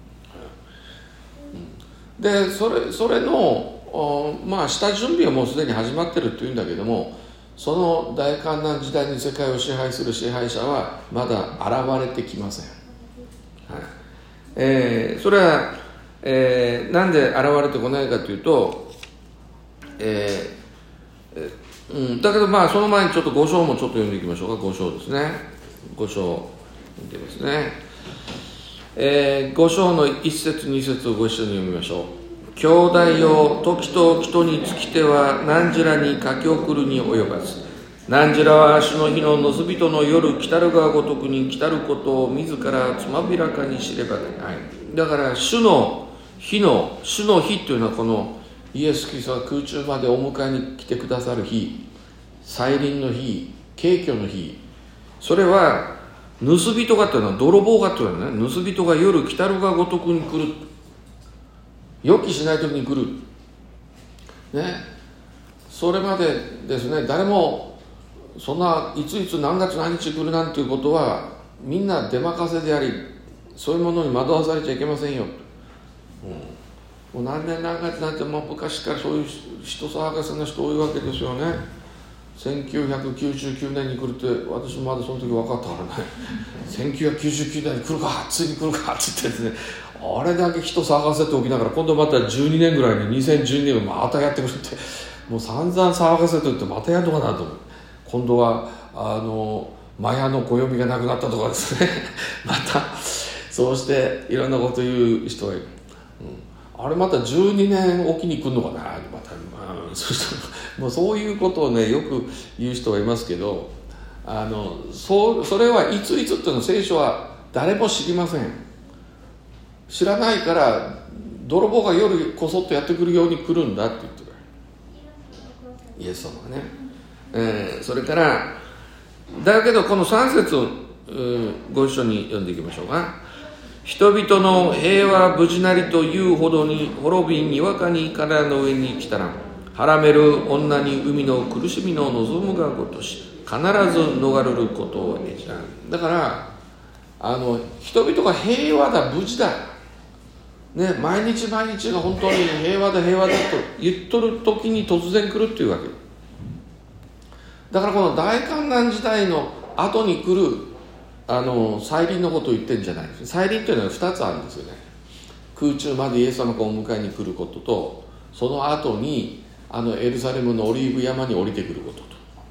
Speaker 1: は、うん、でそれそれのまあ下準備はもうすでに始まってるというんだけども、その大観難時代に世界を支配する支配者はまだ現れてきません、はい、えー、それは、えー、なんで現れてこないかというと、えーえーうん、だけどまあその前にちょっとご章もちょっと読んでいきましょうか。ご章ですね。ご章見てますね。えー、ご章のいっ節に節をご一緒に読みましょう。兄弟よ、時と人につきては何時らに書き送るに及ばず、何時らは主の日ののす人の夜来たるがごとくに来たることを自らつまびらかに知ればでない。だから主の日の主の日というのは、このイエス・キリストが空中までお迎えに来てくださる日、再臨の日、景挙の日、それは盗人がというのは泥棒がというのはね、盗人が夜来たるがごとくに来る、予期しない時に来るね。それまでですね、誰もそんないついつ何月何日来るなんていうことはみんな出任せであり、そういうものに惑わされちゃいけませんよ、うん、もう何年何月なんてもう昔からそういう人騒がせな人多いわけですよね。せんきゅうひゃくきゅうじゅうきゅうねんに来るって、私もまだその時分かったからねせんきゅうひゃくきゅうじゅうきゅうねんに来るか、ついに来るかって言ってですね、あれだけ人騒がせておきながら、今度またじゅうにねんぐらいににせんじゅうにねんまたやってくるって、もう散々騒がせておいてまたやるのかなと思う。今度はあのマヤの暦がなくなったとかですねまたそうしていろんなこと言う人がいる、うん、あれまたじゅうにねんおきに来るのかな、また、うん、そうするともうそういうことをねよく言う人がいますけど、あの そ, それはいついつっていうの聖書は誰も知りません。知らないから泥棒が夜こそっとやってくるように来るんだって言ってるイエス様がね、えー、それからだけどこのさん節をご一緒に読んでいきましょうか。人々の平和無事なりというほどに滅びにわかに体の上に来たら、はらめる女に海の苦しみの望むがごとし、必ず逃れることを得じゃん。だからあの人々が平和だ無事だ、ね、毎日毎日が本当に平和だ平和だと言っとる時に突然来るっていうわけだから、この大観難時代の後に来るあの再臨のことを言ってるんじゃないです。再臨というのはふたつあるんですよね。空中までイエス様がお迎えに来ることと、その後にあのエルサレムのオリーブ山に降りてくることと、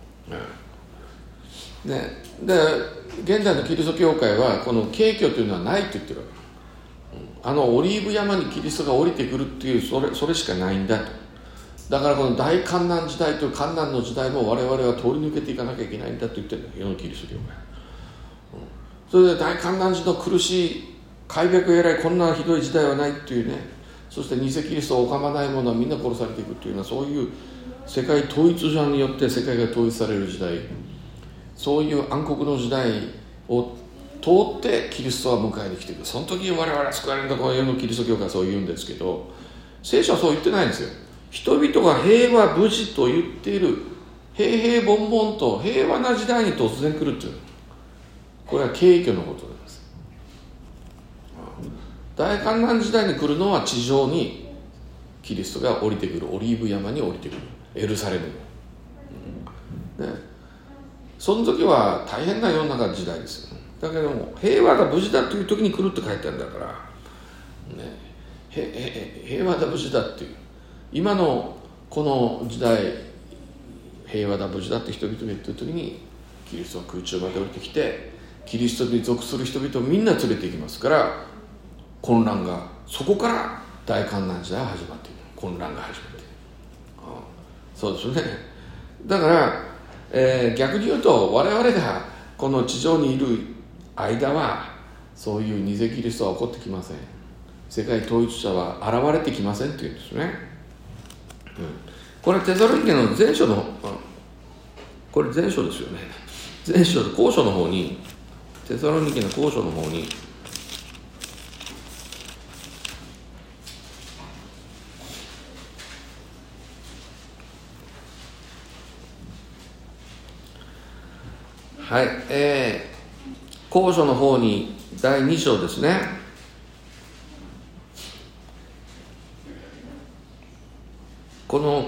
Speaker 1: うん、ね、で現在のキリスト教会はこの景挙というのはないと言ってるわけ。あのオリーブ山にキリストが降りてくるっていうそれ、それしかないんだと。だからこの大観難時代という観難の時代も我々は通り抜けていかなきゃいけないんだと言ってるんだよ、世のキリスト教会、うん、それで大観難時の苦しい開闢以来こんなひどい時代はないっていうね、そして偽キリストを拝まない者はみんな殺されていくっていうのは、そういう世界統一者によって世界が統一される時代、そういう暗黒の時代を通ってキリストは迎えに来てくる。その時に我々は救われるんだ、この世のキリスト教会はそう言うんですけど、聖書はそう言ってないんですよ。人々が平和無事と言っている、平々凡々と平和な時代に突然来るという、これは景挙のことです。大観難時代に来るのは地上にキリストが降りてくる、オリーブ山に降りてくる、エルサレムに、うんね、その時は大変な世の中時代ですよ。だけども平和が無事だという時に来るって書いてあるんだから、ね、へへ平和だ無事だっていう、今のこの時代平和だ無事だって人々が言ってる時にキリストは空中まで降りてきて、キリストに属する人々をみんな連れて行きますから、混乱が、そこから大観難時代が始まっている、混乱が始まっている、ああそうですよね。だから、えー、逆に言うと我々がこの地上にいる間はそういう偽キリストは起こってきません。世界統一者は現れてきませんというんですね、うん、これテサロニケの前書の、これ前書ですよね。 前書後書の方に、テサロニケの後書の方に、はい、えー、後書の方にだいに章ですね。この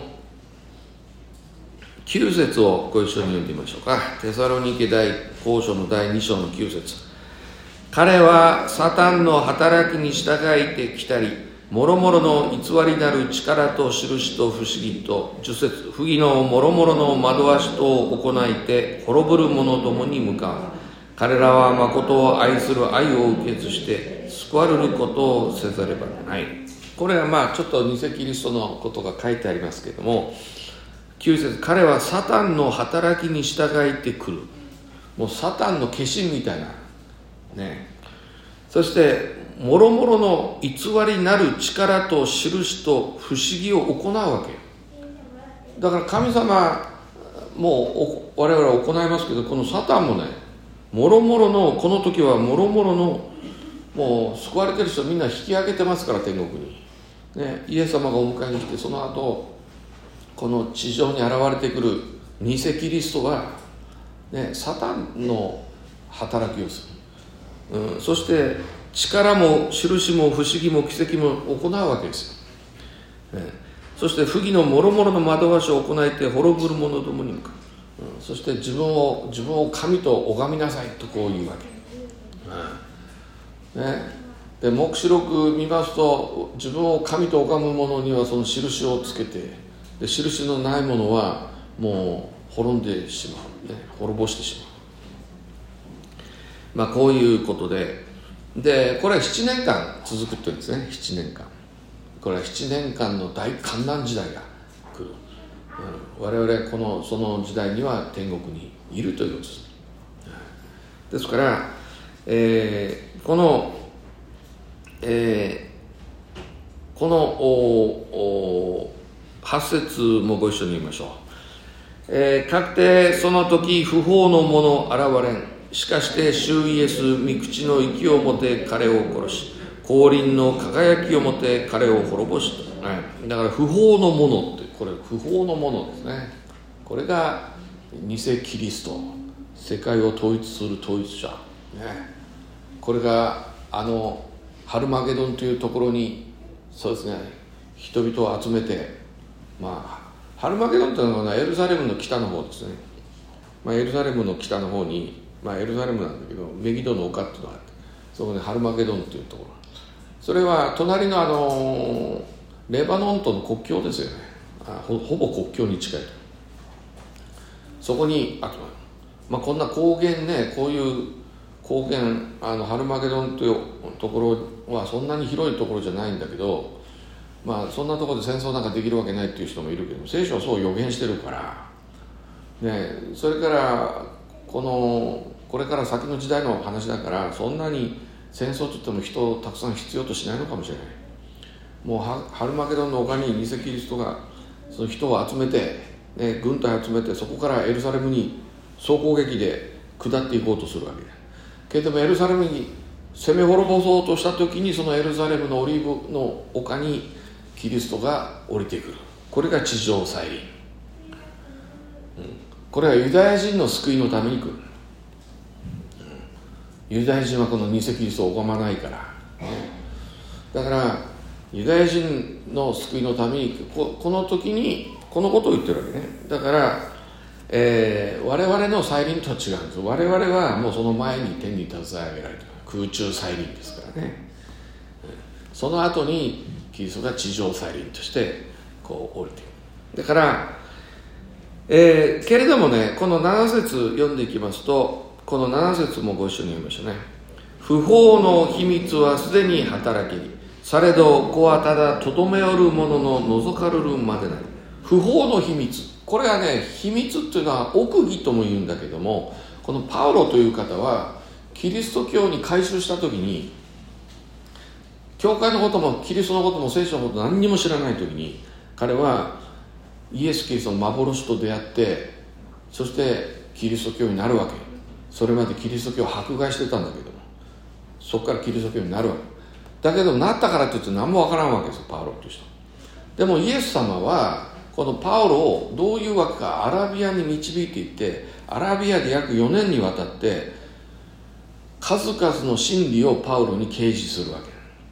Speaker 1: きゅう節をご一緒に読んでみましょうか。テサロニケ大後書のだいに章のきゅう節。彼はサタンの働きに従いてきたり、もろもろの偽りなる力と印と不思議とじゅっ節、不義のもろもろの惑わしとを行いて滅ぶる者どもに向かう。彼らは誠を愛する愛を受けずして救われることをせざればない。これはまあちょっと偽キリストのことが書いてありますけれども、きゅう節、彼はサタンの働きに従いてくる。もうサタンの化身みたいなね。そしてもろもろの偽りなる力と印と不思議を行うわけだから、神様も我々は行いますけど、このサタンもね、もろもろの、この時はもろもろの、もう救われてる人みんな引き上げてますから、天国に、ね、イエス様がお迎えに来て、その後この地上に現れてくる偽キリストは、ね、サタンの働きをする、うん、そして力も印も不思議も奇跡も行うわけですよ、ね、そして不義のもろもろの惑わしを行えて滅ぶる者どもに向かう、うん、そして自分を自分を神と拝みなさいとこう言うわけ、うんね、で黙示録見ますと、自分を神と拝む者にはその印をつけて、で印のないものはもう滅んでしまう、ね、滅ぼしてしまう、まあこういうことで、でこれはななねんかん続くって言うんですね。ななねんかん、これはななねんかんの大観難時代が来る、うん、我々このその時代には天国にいるということです。ですから、えー、この、えー、このおおはち節もご一緒に言いましょう。えー、かくてその時不法の者現れん。しかして主イエス御口の息をもて彼を殺し、降臨の輝きをもて彼を滅ぼした、はい、だから不法の者って、これ不法の者ですね。これが偽キリスト、世界を統一する統一者、ね、これがあのハルマゲドンというところに、そうですね、人々を集めて、まあハルマゲドンというのはエルサレムの北の方ですね、まあ、エルサレムの北の方に、まあ、エルサレムなんだけどメギドの丘っていうのがあって、そこにハルマゲドンというところ、それは隣のあのレバノンとの国境ですよね。あ ほ, ほぼ国境に近いと、そこにあと、まあ、こんな高原ね、こういう高原、あのハルマゲドンというところはそんなに広いところじゃないんだけど、まあそんなところで戦争なんかできるわけないっていう人もいるけど、聖書はそう予言してるからね。それからこのこれから先の時代の話だから、そんなに戦争といっても人をたくさん必要としないのかもしれない。もうハルマゲドンの丘に偽キリストがその人を集めて、ね、軍隊集めて、そこからエルサレムに総攻撃で下っていこうとするわけだけれども、エルサレムに攻め滅ぼそうとした時に、そのエルサレムのオリーブの丘にキリストが降りてくる。これが地上再臨、うん、これはユダヤ人の救いのために来る、うん、ユダヤ人はこの偽キリストを拝まないから、ね、だからユダヤ人の救いのために こ, この時にこのことを言ってるわけね。だから、えー、我々の再臨とは違うんです。我々はもうその前に天に携え上げられている空中再臨ですからね。その後にキリストが地上再臨としてこう降りている。だから、えー、けれどもね、このなな節読んでいきますと、このなな節もご一緒に読みましょうね。不法の秘密はすでに働き、されど子はただとどめおるものの覗かれるまでなり。不法の秘密、これはね、秘密っていうのは奥義とも言うんだけども、このパウロという方はキリスト教に改宗した時に、教会のこともキリストのことも聖書のことも何にも知らない時に、彼はイエス・キリストの幻と出会って、そしてキリスト教になるわけそれまでキリスト教を迫害してたんだけども、そこからキリスト教になるわけだけど、なったからといって何もわからんわけですよ、パウロという人。でもイエス様はこのパウロをどういうわけかアラビアに導いていって、アラビアで約よねんにわたって数々の真理をパウロに掲示するわけ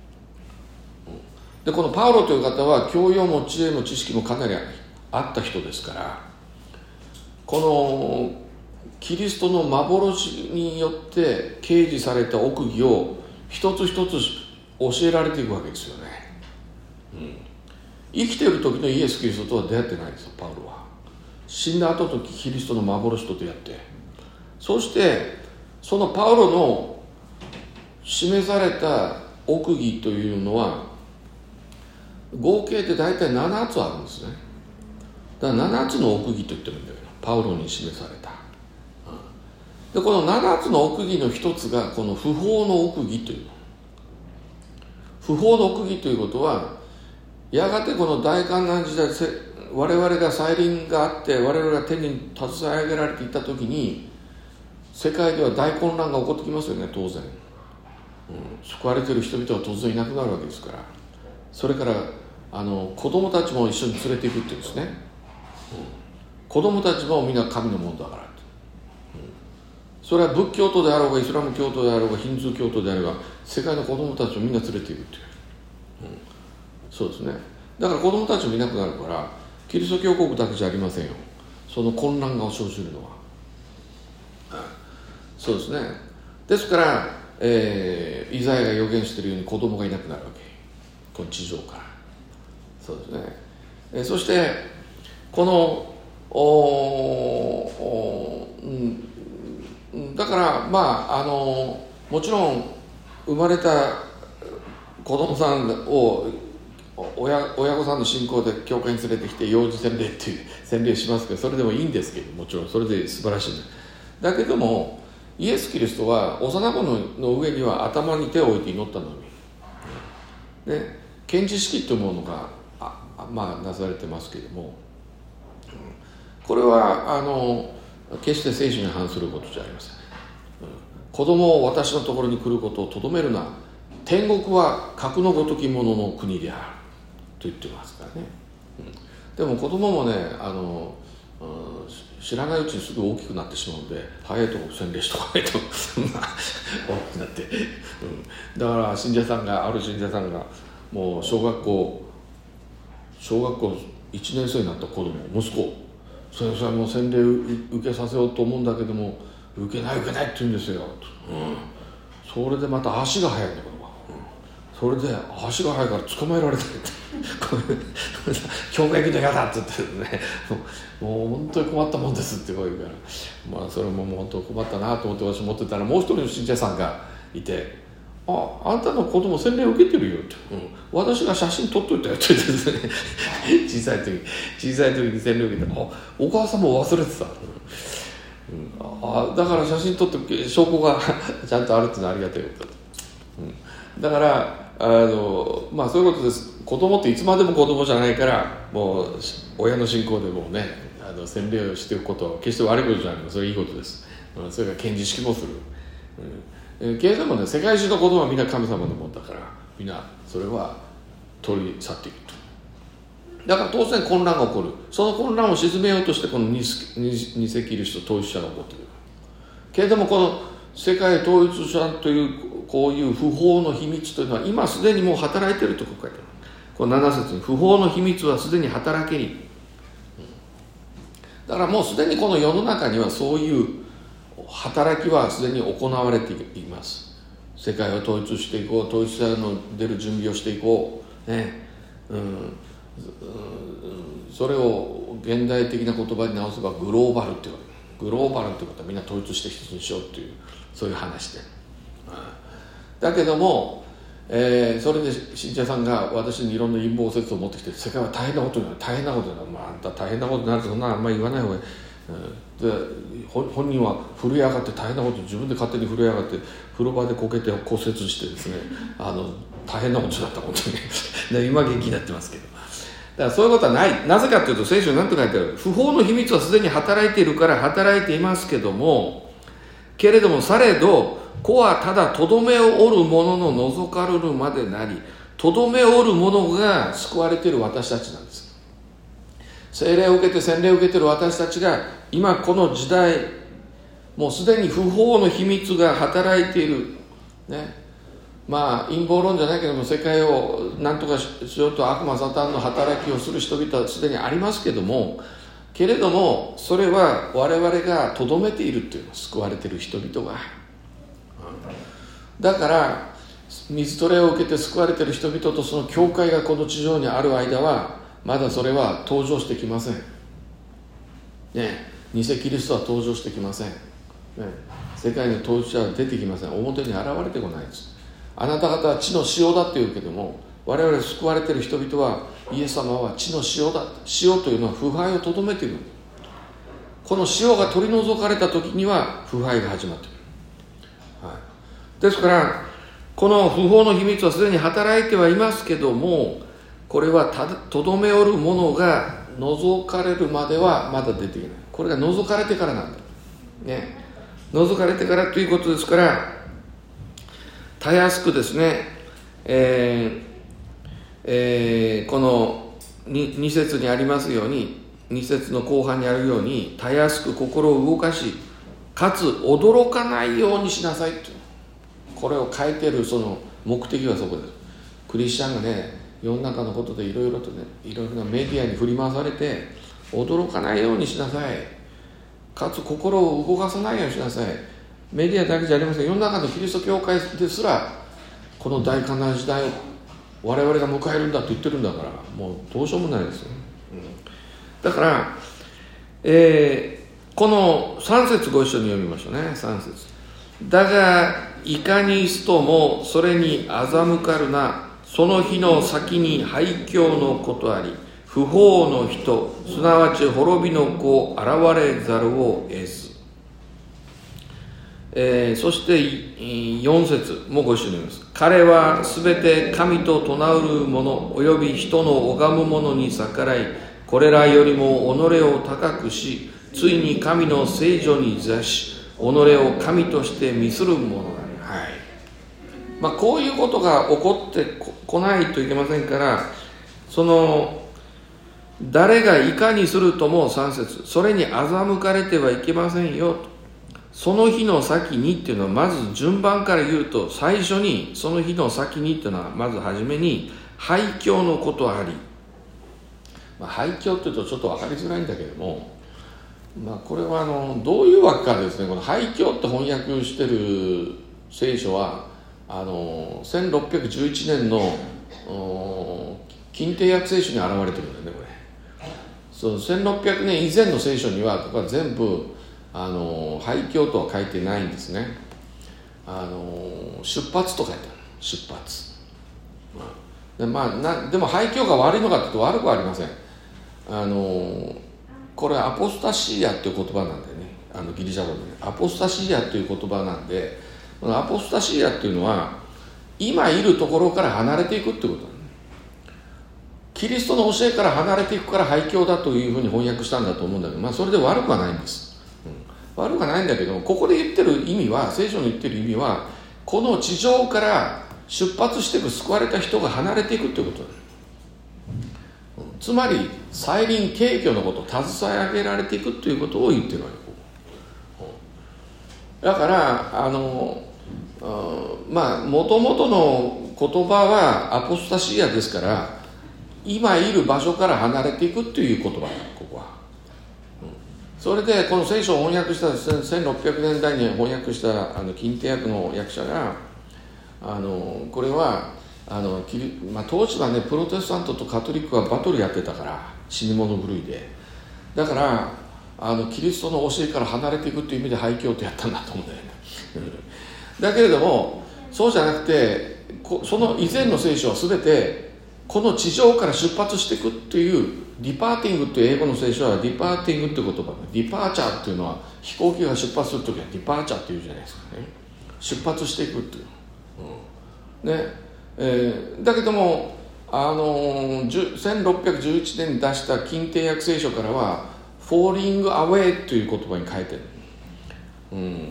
Speaker 1: で、このパウロという方は教養も知恵も知識もかなりあった人ですから、このキリストの幻によって掲示された奥義を一つ一つ教えられていくわけですよね、うん、生きている時のイエス・キリストとは出会ってないんですよ、パウロは。死んだ後とキリストの幻と出会って、そしてそのパウロの示された奥義というのは合計で大体ななつあるんですね。だからななつの奥義と言ってもいいんだけど、パウロに示された、うん、でこのななつの奥義の一つがこの不法の奥義というの。不法の奥義ということは、やがてこの大観覧時代、我々が再臨があって我々が天に携え上げられていった時に、世界では大混乱が起こってきますよね、当然、うん、救われている人々は突然いなくなるわけですから。それからあの子供たちも一緒に連れていくっていうんですね、うん、子供たちもみんな神のものだからって、うん、それは仏教徒であろうがイスラム教徒であろうがヒンズー教徒であろうが、世界の子供たちをみんな連れていくっていう、うん、そうですね。だから子供たちもいなくなるから、キリスト教国だけじゃありませんよ、その混乱が生じるのは、うん、そうですね。ですから、えー、イザヤが予言しているように子供がいなくなるわけ、この地上から。そうですね。えー、そしてこのおお、うん、だからまああのもちろん生まれた子供さんを親, 親御さんの信仰で教会に連れてきて幼児洗礼っていう洗礼しますけど、それでもいいんですけど、もちろんそれで素晴らしいんだけども、イエス・キリストは幼子の上には頭に手を置いて祈ったのに、ね、献辞式というものがあ、まあ、なされてますけれども、これはあの決して聖書に反することじゃありません。子供を私のところに来ることをとどめるな、天国は格のごときものの国であると言ってますからね、うん、でも子供もね、あの、うん、知らないうちにすぐ大きくなってしまうので、早いとこ洗礼しとかないと大きくなって、うん、だから信者さんがある信者さんがもう小学校小学校いちねん生になった子供息子、それそれもう洗礼受けさせようと思うんだけども、受けない受けないって言うんですよ、うん、それでまた足が速いんだから、うん、それで足が速いから捕まえられたって教会行くの嫌だって言ってね、もう本当に困ったもんですってこう言うから、まあそれももう本当困ったなと思って私持ってたら、もう一人の信者さんがいて、あ、あんたの子供洗礼受けてるよって、うん、私が写真撮っといたよって言ってですね小さい時小さい時に洗礼受けて、あ、お母さんも忘れてた、うん、あ、だから写真撮って証拠がちゃんとあるっていうのはありがたいことだと、うん、だからあの、まあ、そういうことです。子供っていつまでも子供じゃないから、もう親の信仰でもね、あの洗礼をしていくことは決して悪いことじゃないの、それいいことです、うん、それから献辞式もする、うん、けれどもね、世界中の子供はみんな神様のものだから、みんなそれは取り去っていくと。だから当然混乱が起こる。その混乱を鎮めようとしてこの偽キリスト統一者が起こってくる。けれどもこの世界統一者というこういう不法の秘密というのは今すでにもう働いていると書いてある。このなな節に不法の秘密はすでに働けり、だからもうすでにこの世の中にはそういう働きはすでに行われています。世界を統一していこう、統一者の出る準備をしていこう、ね、うんうん、それを現代的な言葉に直せばグローバルっていうグローバルってことはみんな統一して一つにしようっていう、そういう話で、うん、だけども、えー、それで信者さんが私にいろんな陰謀説を持ってきて、世界は大変なことになる大変なことになる、まあ、あんた大変なことになるとそんなあんまり言わない方がいい、うん、で本人は震え上がって大変なこと自分で勝手に震え上がって風呂場でこけて骨折してですね、あの大変なことになった本当にで今元気になってますけど、だからそういうことはない。なぜかというと聖書に何と書いてある、不法の秘密はすでに働いているから働いていますけども、 けれどもされど子はただとどめを折る者の除かれるまでなり、とどめを折る者が救われている私たちなんです。聖霊を受けて洗礼を受けている私たちが今この時代、もうすでに不法の秘密が働いている、ね、まあ陰謀論じゃないけども世界を何とかしようと悪魔サタンの働きをする人々はすでにありますけども、けれどもそれは我々がとどめているというの、救われている人々が、だから水と霊を受けて救われている人々とその教会がこの地上にある間はまだそれは登場してきませんね。偽キリストは登場してきません、ね、世界の統治者は出てきません。表に現れてこないです。あなた方は地の塩だって言うけども、我々救われている人々はイエス様は地の塩だ。塩というのは腐敗をとどめている。この塩が取り除かれた時には腐敗が始まっている、はい、ですからこの不法の秘密はすでに働いてはいますけども、これはたとどめおるものが除かれるまではまだ出ていない。これが除かれてからなんだ、ね、除かれてからということですから、たやすくですね、えーえー、この 2, 2節にありますように、に節の後半にあるように、たやすく心を動かし、かつ驚かないようにしなさいと、これを書いているその目的はそこです。クリスチャンがね、世の中のことでいろいろとね、いろいろなメディアに振り回されて驚かないようにしなさい、かつ心を動かさないようにしなさい。メディアだけじゃありません。世の中のキリスト教会ですらこの大観難時代を我々が迎えるんだと言ってるんだから、もうどうしようもないですよ、うん、だから、えー、このさん節ご一緒に読みましょうね。さん節、だがいかにすともそれに欺かるな、その日の先に廃墟のことあり、不法の人、すなわち滅びの子現れざるを得ず。えー、そしてよん節もご一緒に読みます。彼はすべて神と唱うる者および人の拝む者に逆らい、これらよりも己を高くし、ついに神の聖女に座し、己を神として見する者だ、はい。まあ、こういうことが起こってこないといけませんから、その誰がいかにするともさん節、それに欺かれてはいけませんよと。その日の先にっていうのは、まず順番から言うと、最初にその日の先にっていうのは、まず初めに廃墟のことあり、まあ、廃墟っていうとちょっと分かりづらいんだけども、まあ、これはあのどういうわけかですね。この廃墟って翻訳してる聖書はあのせんろっぴゃくじゅういちねんの近帝訳聖書に現れてるんだよね。これそうせんろっぴゃくねん以前の聖書にはここは全部あの廃墟とは書いてないんですね。あの出発と書いてある。出発、まあでまあ、なでも廃墟が悪いのかというと悪くはありません。あのこれアポスタシアっていう言葉なんでね、あのギリシャ語でね、アポスタシアっていう言葉なんで、このアポスタシアっていうのは今いるところから離れていくってことなんです。キリストの教えから離れていくから廃墟だというふうに翻訳したんだと思うんだけど、まあそれで悪くはないんです、うん、悪くはないんだけど、ここで言ってる意味は、聖書の言ってる意味は、この地上から出発していく救われた人が離れていくということです。つまり再臨景挙のことを携え上げられていくということを言ってるわけだから、あのまあもともとの言葉はアポスタシアですから、今いる場所から離れていくという言葉だ、ここは、うん、それでこの聖書を翻訳したせんろっぴゃくねんだいに翻訳したあの近帝訳の訳者が、あのこれはあの、まあ、当時はねプロテスタントとカトリックがバトルやってたから、死に物狂いで、だからあのキリストの教えから離れていくという意味で廃墟ってやったんだと思うんだよねだけれどもそうじゃなくて、その以前の聖書は全てこの地上から出発していくっていうディパーティングという英語の聖書はディパーティングっていう言葉、ディパーチャーっていうのは飛行機が出発するときはディパーチャーっていうじゃないですかね。出発していくっていう、うん、ねえー、だけども、あのー、せんろっぴゃくじゅういちねんに出した近帝訳聖書からは falling away という言葉に変えてる、うん、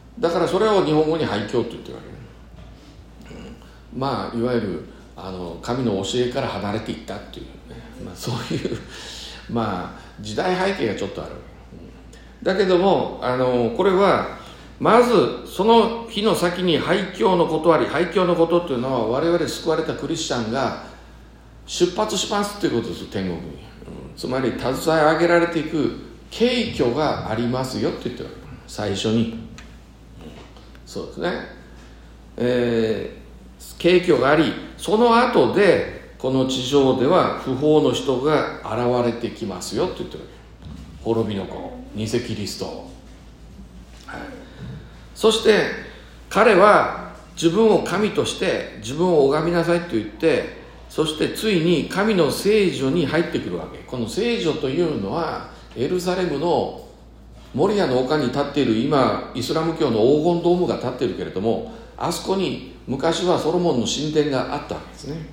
Speaker 1: だからそれを日本語に廃教と言ってるわけ、うん、まあいわゆるあの神の教えから離れていったっていう、ね、まあ、そういうまあ時代背景がちょっとある、うん、だけどもあのこれはまずその日の先に廃教のことあり、廃教のことというのは我々救われたクリスチャンが出発しますということです。天国に、うん、つまり携え上げられていく景挙がありますよって言ってるわけ、最初に、うん、そうですね、えー、景挙があり、その後でこの地上では不法の人が現れてきますよって言ってるわけ。滅びの子、偽キリスト、はい、そして彼は自分を神として自分を拝みなさいと言って、そしてついに神の聖所に入ってくるわけ。この聖所というのはエルサレムのモリアの丘に立っている、今イスラム教の黄金ドームが立っているけれども、あそこに昔はソロモンの神殿があったわけですね。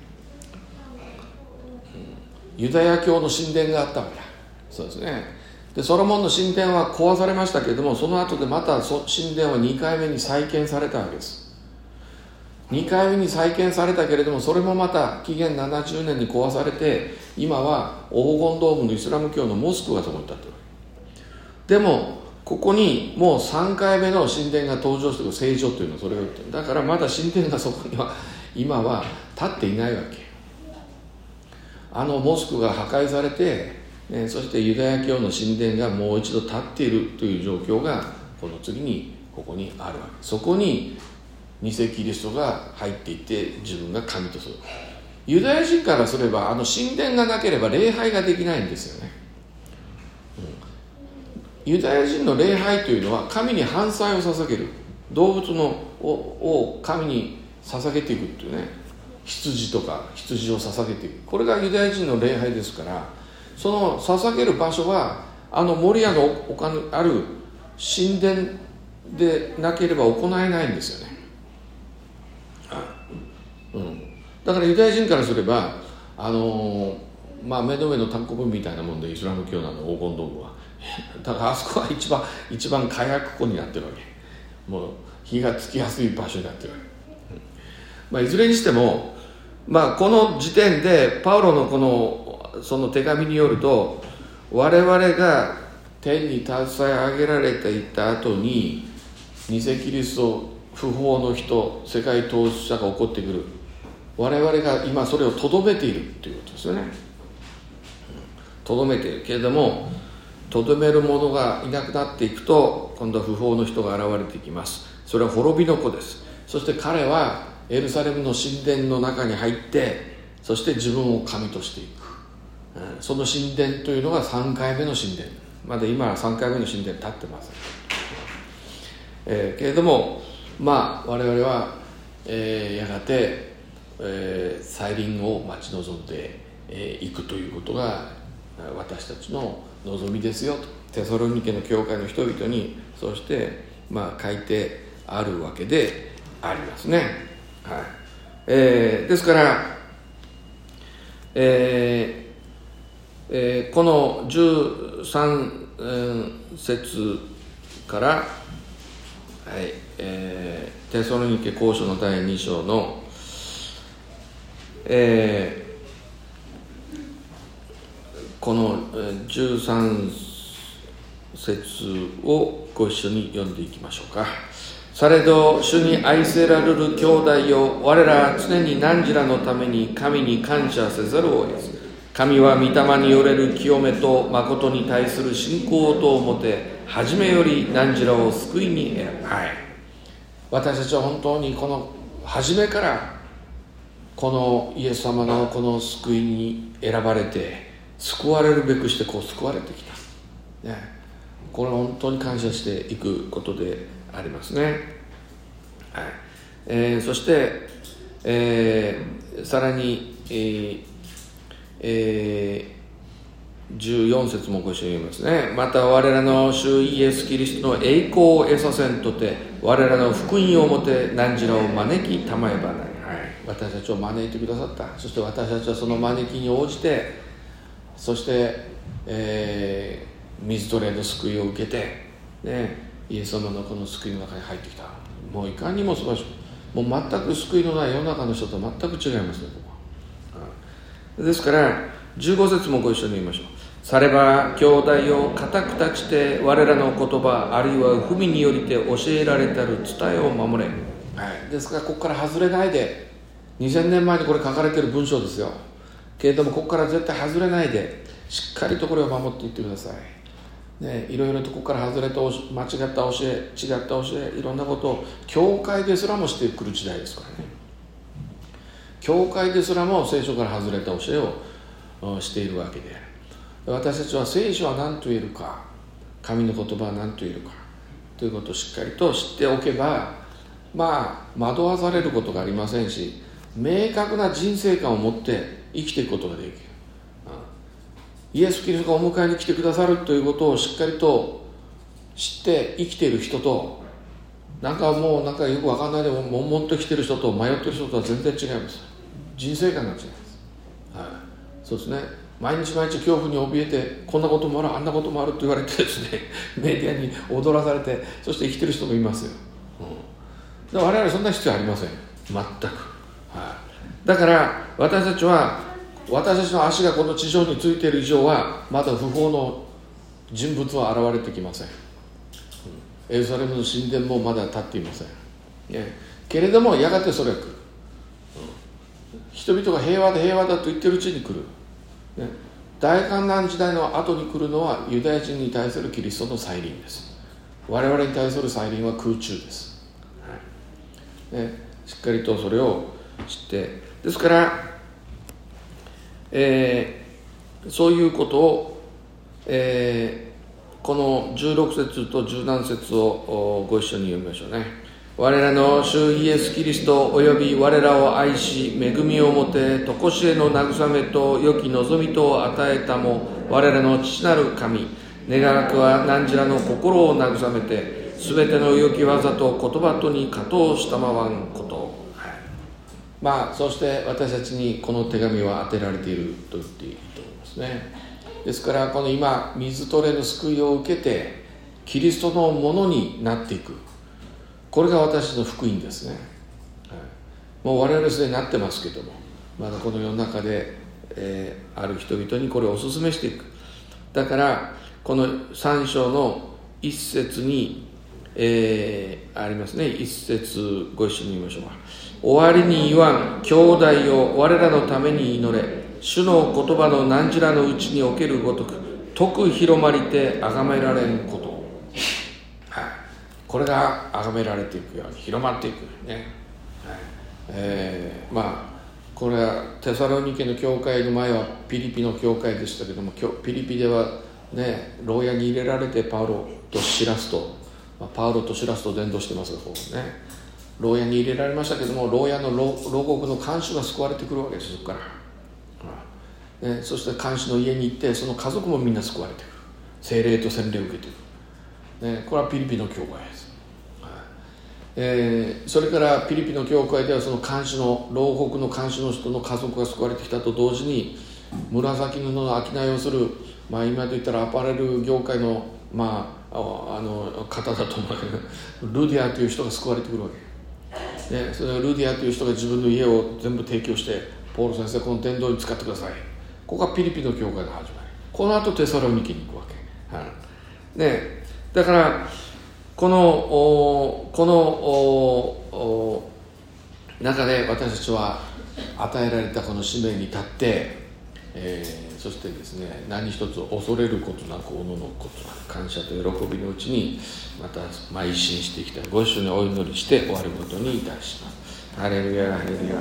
Speaker 1: ユダヤ教の神殿があったわけだ。そうですね。でソロモンの神殿は壊されましたけれども、その後でまた神殿はにかいめに再建されたわけです。にかいめに再建されたけれども、それもまた紀元ななじゅうねんに壊されて、今は黄金ドームのイスラム教のモスクがそこに立っている。でもここにもうさんかいめの神殿が登場してくる、聖所というのはそれを言ってる。だからまだ神殿がそこには今は立っていないわけ。あのモスクが破壊されて、ね、そしてユダヤ教の神殿がもう一度立っているという状況がこの次にここにあるわけ。そこに偽キリストが入っていって自分が神とする。ユダヤ人からすればあの神殿がなければ礼拝ができないんですよね、うん、ユダヤ人の礼拝というのは神に燔祭を捧げる、動物の を, を神に捧げていくっていうね、羊とか羊を捧げていく、これがユダヤ人の礼拝ですから、その捧げる場所はあのモリアの丘にある神殿でなければ行えないんですよね、うん、だからユダヤ人からすればあのー、まあ目の上の単行文みたいなもんでイスラム教なの黄金ドームはだからあそこは一番一番火薬庫になってるわけ、もう火がつきやすい場所になってるわけ、うん、まあ、いずれにしても、まあ、この時点でパウロのこのその手紙によると、我々が天に携え上げられていった後に偽キリスト、不法の人、世界統一者が起こってくる、我々が今それをとどめているということですよね。とどめているけれども、とどめる者がいなくなっていくと、今度は不法の人が現れてきます。それは滅びの子です。そして彼はエルサレムの神殿の中に入って、そして自分を神としていく。その神殿というのがさんかいめの神殿、まだ今はさんかいめの神殿立ってます、えー、けれどもまあ我々は、えー、やがて、えー、再臨を待ち望んでい、えー、くということが私たちの望みですよと、テサロニケの教会の人々にそして、まあ、書いてあるわけでありますね、はい、えー、ですから、えーえー、このじゅうさん節から、はいえー、テサロニケ後書のだいに章の、えー、このじゅうさん節をご一緒に読んでいきましょうか。されど主に愛せられる兄弟よ、我ら常に汝らのために神に感謝せざるを得ず、神は御霊によれる清めと誠に対する信仰とをもて、初めより汝らを救いに選ぶ、はい、私たちは本当にこの初めからこのイエス様のこの救いに選ばれて救われるべくしてこう救われてきた、ね、これは本当に感謝していくことでありますね、はいえー、そして、えー、さらに、えーえー、じゅうよん節もご一緒に読みますね。また我らの主イエスキリストの栄光を得させんとて、我らの福音をもて汝らを招きたまえばない、はい、私たちを招いてくださった。そして私たちはその招きに応じて、そして、えー、水と霊の救いを受けて、ねイエス様のこの救いの中に入ってきた。もういかにも素晴らしい。もう全く救いのない世の中の人と全く違いますね、ここは。ですからじゅうご節もご一緒に言いましょう。されば兄弟を固く立ちて我らの言葉あるいは文によりて教えられたる伝えを守れ、はい、ですからここから外れないで、にせんねんまえにこれ書かれている文章ですよ。けれどもここから絶対外れないで、しっかりとこれを守っていってください、ね、いろいろとここから外れた間違った教え、違った教え、いろんなことを教会ですらもしてくる時代ですからね。教会ですらも聖書から外れた教えをしているわけである。私たちは聖書は何と言えるか、神の言葉は何と言えるかということをしっかりと知っておけば、まあ惑わされることがありませんし、明確な人生観を持って生きていくことができる。イエス・キリストがお迎えに来てくださるということをしっかりと知って生きている人と、なんかもうなんかよく分かんないでも悶々と生きている人と迷っている人とは全然違います。人生観が違います、はい、そうですね。毎日毎日恐怖に怯えて、こんなこともあるあんなこともあると言われてですね、メディアに踊らされて、そして生きてる人もいますよ、うん、で我々そんな必要ありません、全く、はい、だから私たちは、私たちの足がこの地上についている以上はまだ不法の人物は現れてきません、うん、エルサレムの神殿もまだ立っていません、ね、けれどもやがてそれが来る、うん、人々が平和だ平和だと言ってるうちに来る、ね、大観覧時代の後に来るのはユダヤ人に対するキリストの再臨です。我々に対する再臨は空中です、はいね、しっかりとそれを知って、ですから、えー、そういうことを、えー、このじゅうろく節とじゅうなな節をご一緒に読みましょうね。我らの主イエス・キリストおよび我らを愛し恵みをもて常しえの慰めと良き望みとを与えたも我らの父なる神、願わくは何時らの心を慰めてすべての良き技と言葉とに加藤したまわんこと、はい、まあそして私たちにこの手紙は当てられていると言っていいと思いますね。ですからこの今水トレの救いを受けてキリストのものになっていく、これが私の福音ですね、はい、もう我々すでになってますけども、まだこの世の中で、えー、ある人々にこれをお勧めしていく。だからこのさん章の一節に、えー、ありますね。一節ご一緒に言いましょう。終わりに言わん兄弟を我らのために祈れ、主の言葉の何時らのうちにおけるごとく徳広まりて崇められんこと、これが崇められていくように広まっていくね、はい、えー、まあこれはテサロニケの教会の前はピリピの教会でしたけども、ピリピではね牢屋に入れられてパウロとシラスと、まあ、パウロとシラスと伝道してますが、こうね牢屋に入れられましたけども、牢屋の牢獄の看守が救われてくるわけです。そこから、ね、そして看守の家に行ってその家族もみんな救われてくる、聖霊と洗礼を受けてくる、ね、これはピリピの教会です。えー、それからピリピの教会ではその看守の牢獄の看守の人の家族が救われてきたと同時に、紫布の商いをする、まあ、今で言ったらアパレル業界の、まあ、あの方だと思うけど、ルディアという人が救われてくるわけ、ね、それルディアという人が自分の家を全部提供して、ポール先生この伝道に使ってください、ここがピリピの教会が始まり、この後テサロニケに行くわけ、はいね、だからこのこの中で私たちは与えられたこの使命に立って、えー、そしてですね、何一つ恐れることなく、おののことなく感謝と喜びのうちにまた邁進していきたい。ご一緒にお祈りして終わることにいたします。ハレルヤハレルヤ。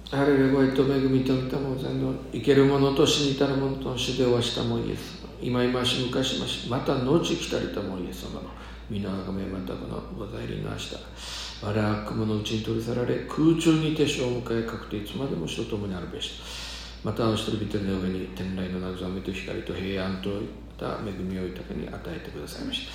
Speaker 1: ハレルヤ、ご愛と恵みと御霊も全能、生ける者と死にたる者との死でおわしたもイエス様、今今し昔まし、また後来たりたもイエス様の皆あがめ、またこのご在臨の明日、我ら雲のうちに取り去られ、空中にて主を迎え、かくていつまでも主と共にあるべし。また一人一人の上に天来の慰めと光と平安といった恵みを豊かに与えてくださいました。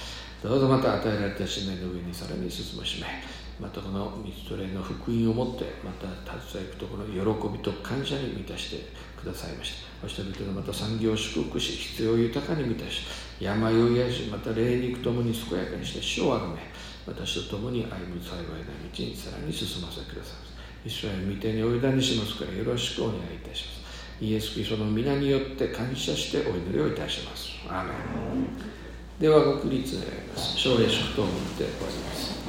Speaker 1: どうぞまた与えられた使命の上にさらに進ましめ、またこの水と霊の福音をもって、また携えくところの喜びと感謝に満たしてくださいました。人々のまた産業を祝福し、必要を豊かに満たし、病を癒し、また霊肉ともに健やかにして主をあがめ、私と共に歩む幸いな道にさらに進ませてください。イスラエル御手にお委ねしますからよろしくお願いいたします。イエス・キリストの皆によって感謝してお祈りをいたします。アーメン。ではご起立願います。奨励祝祷を持って終わります。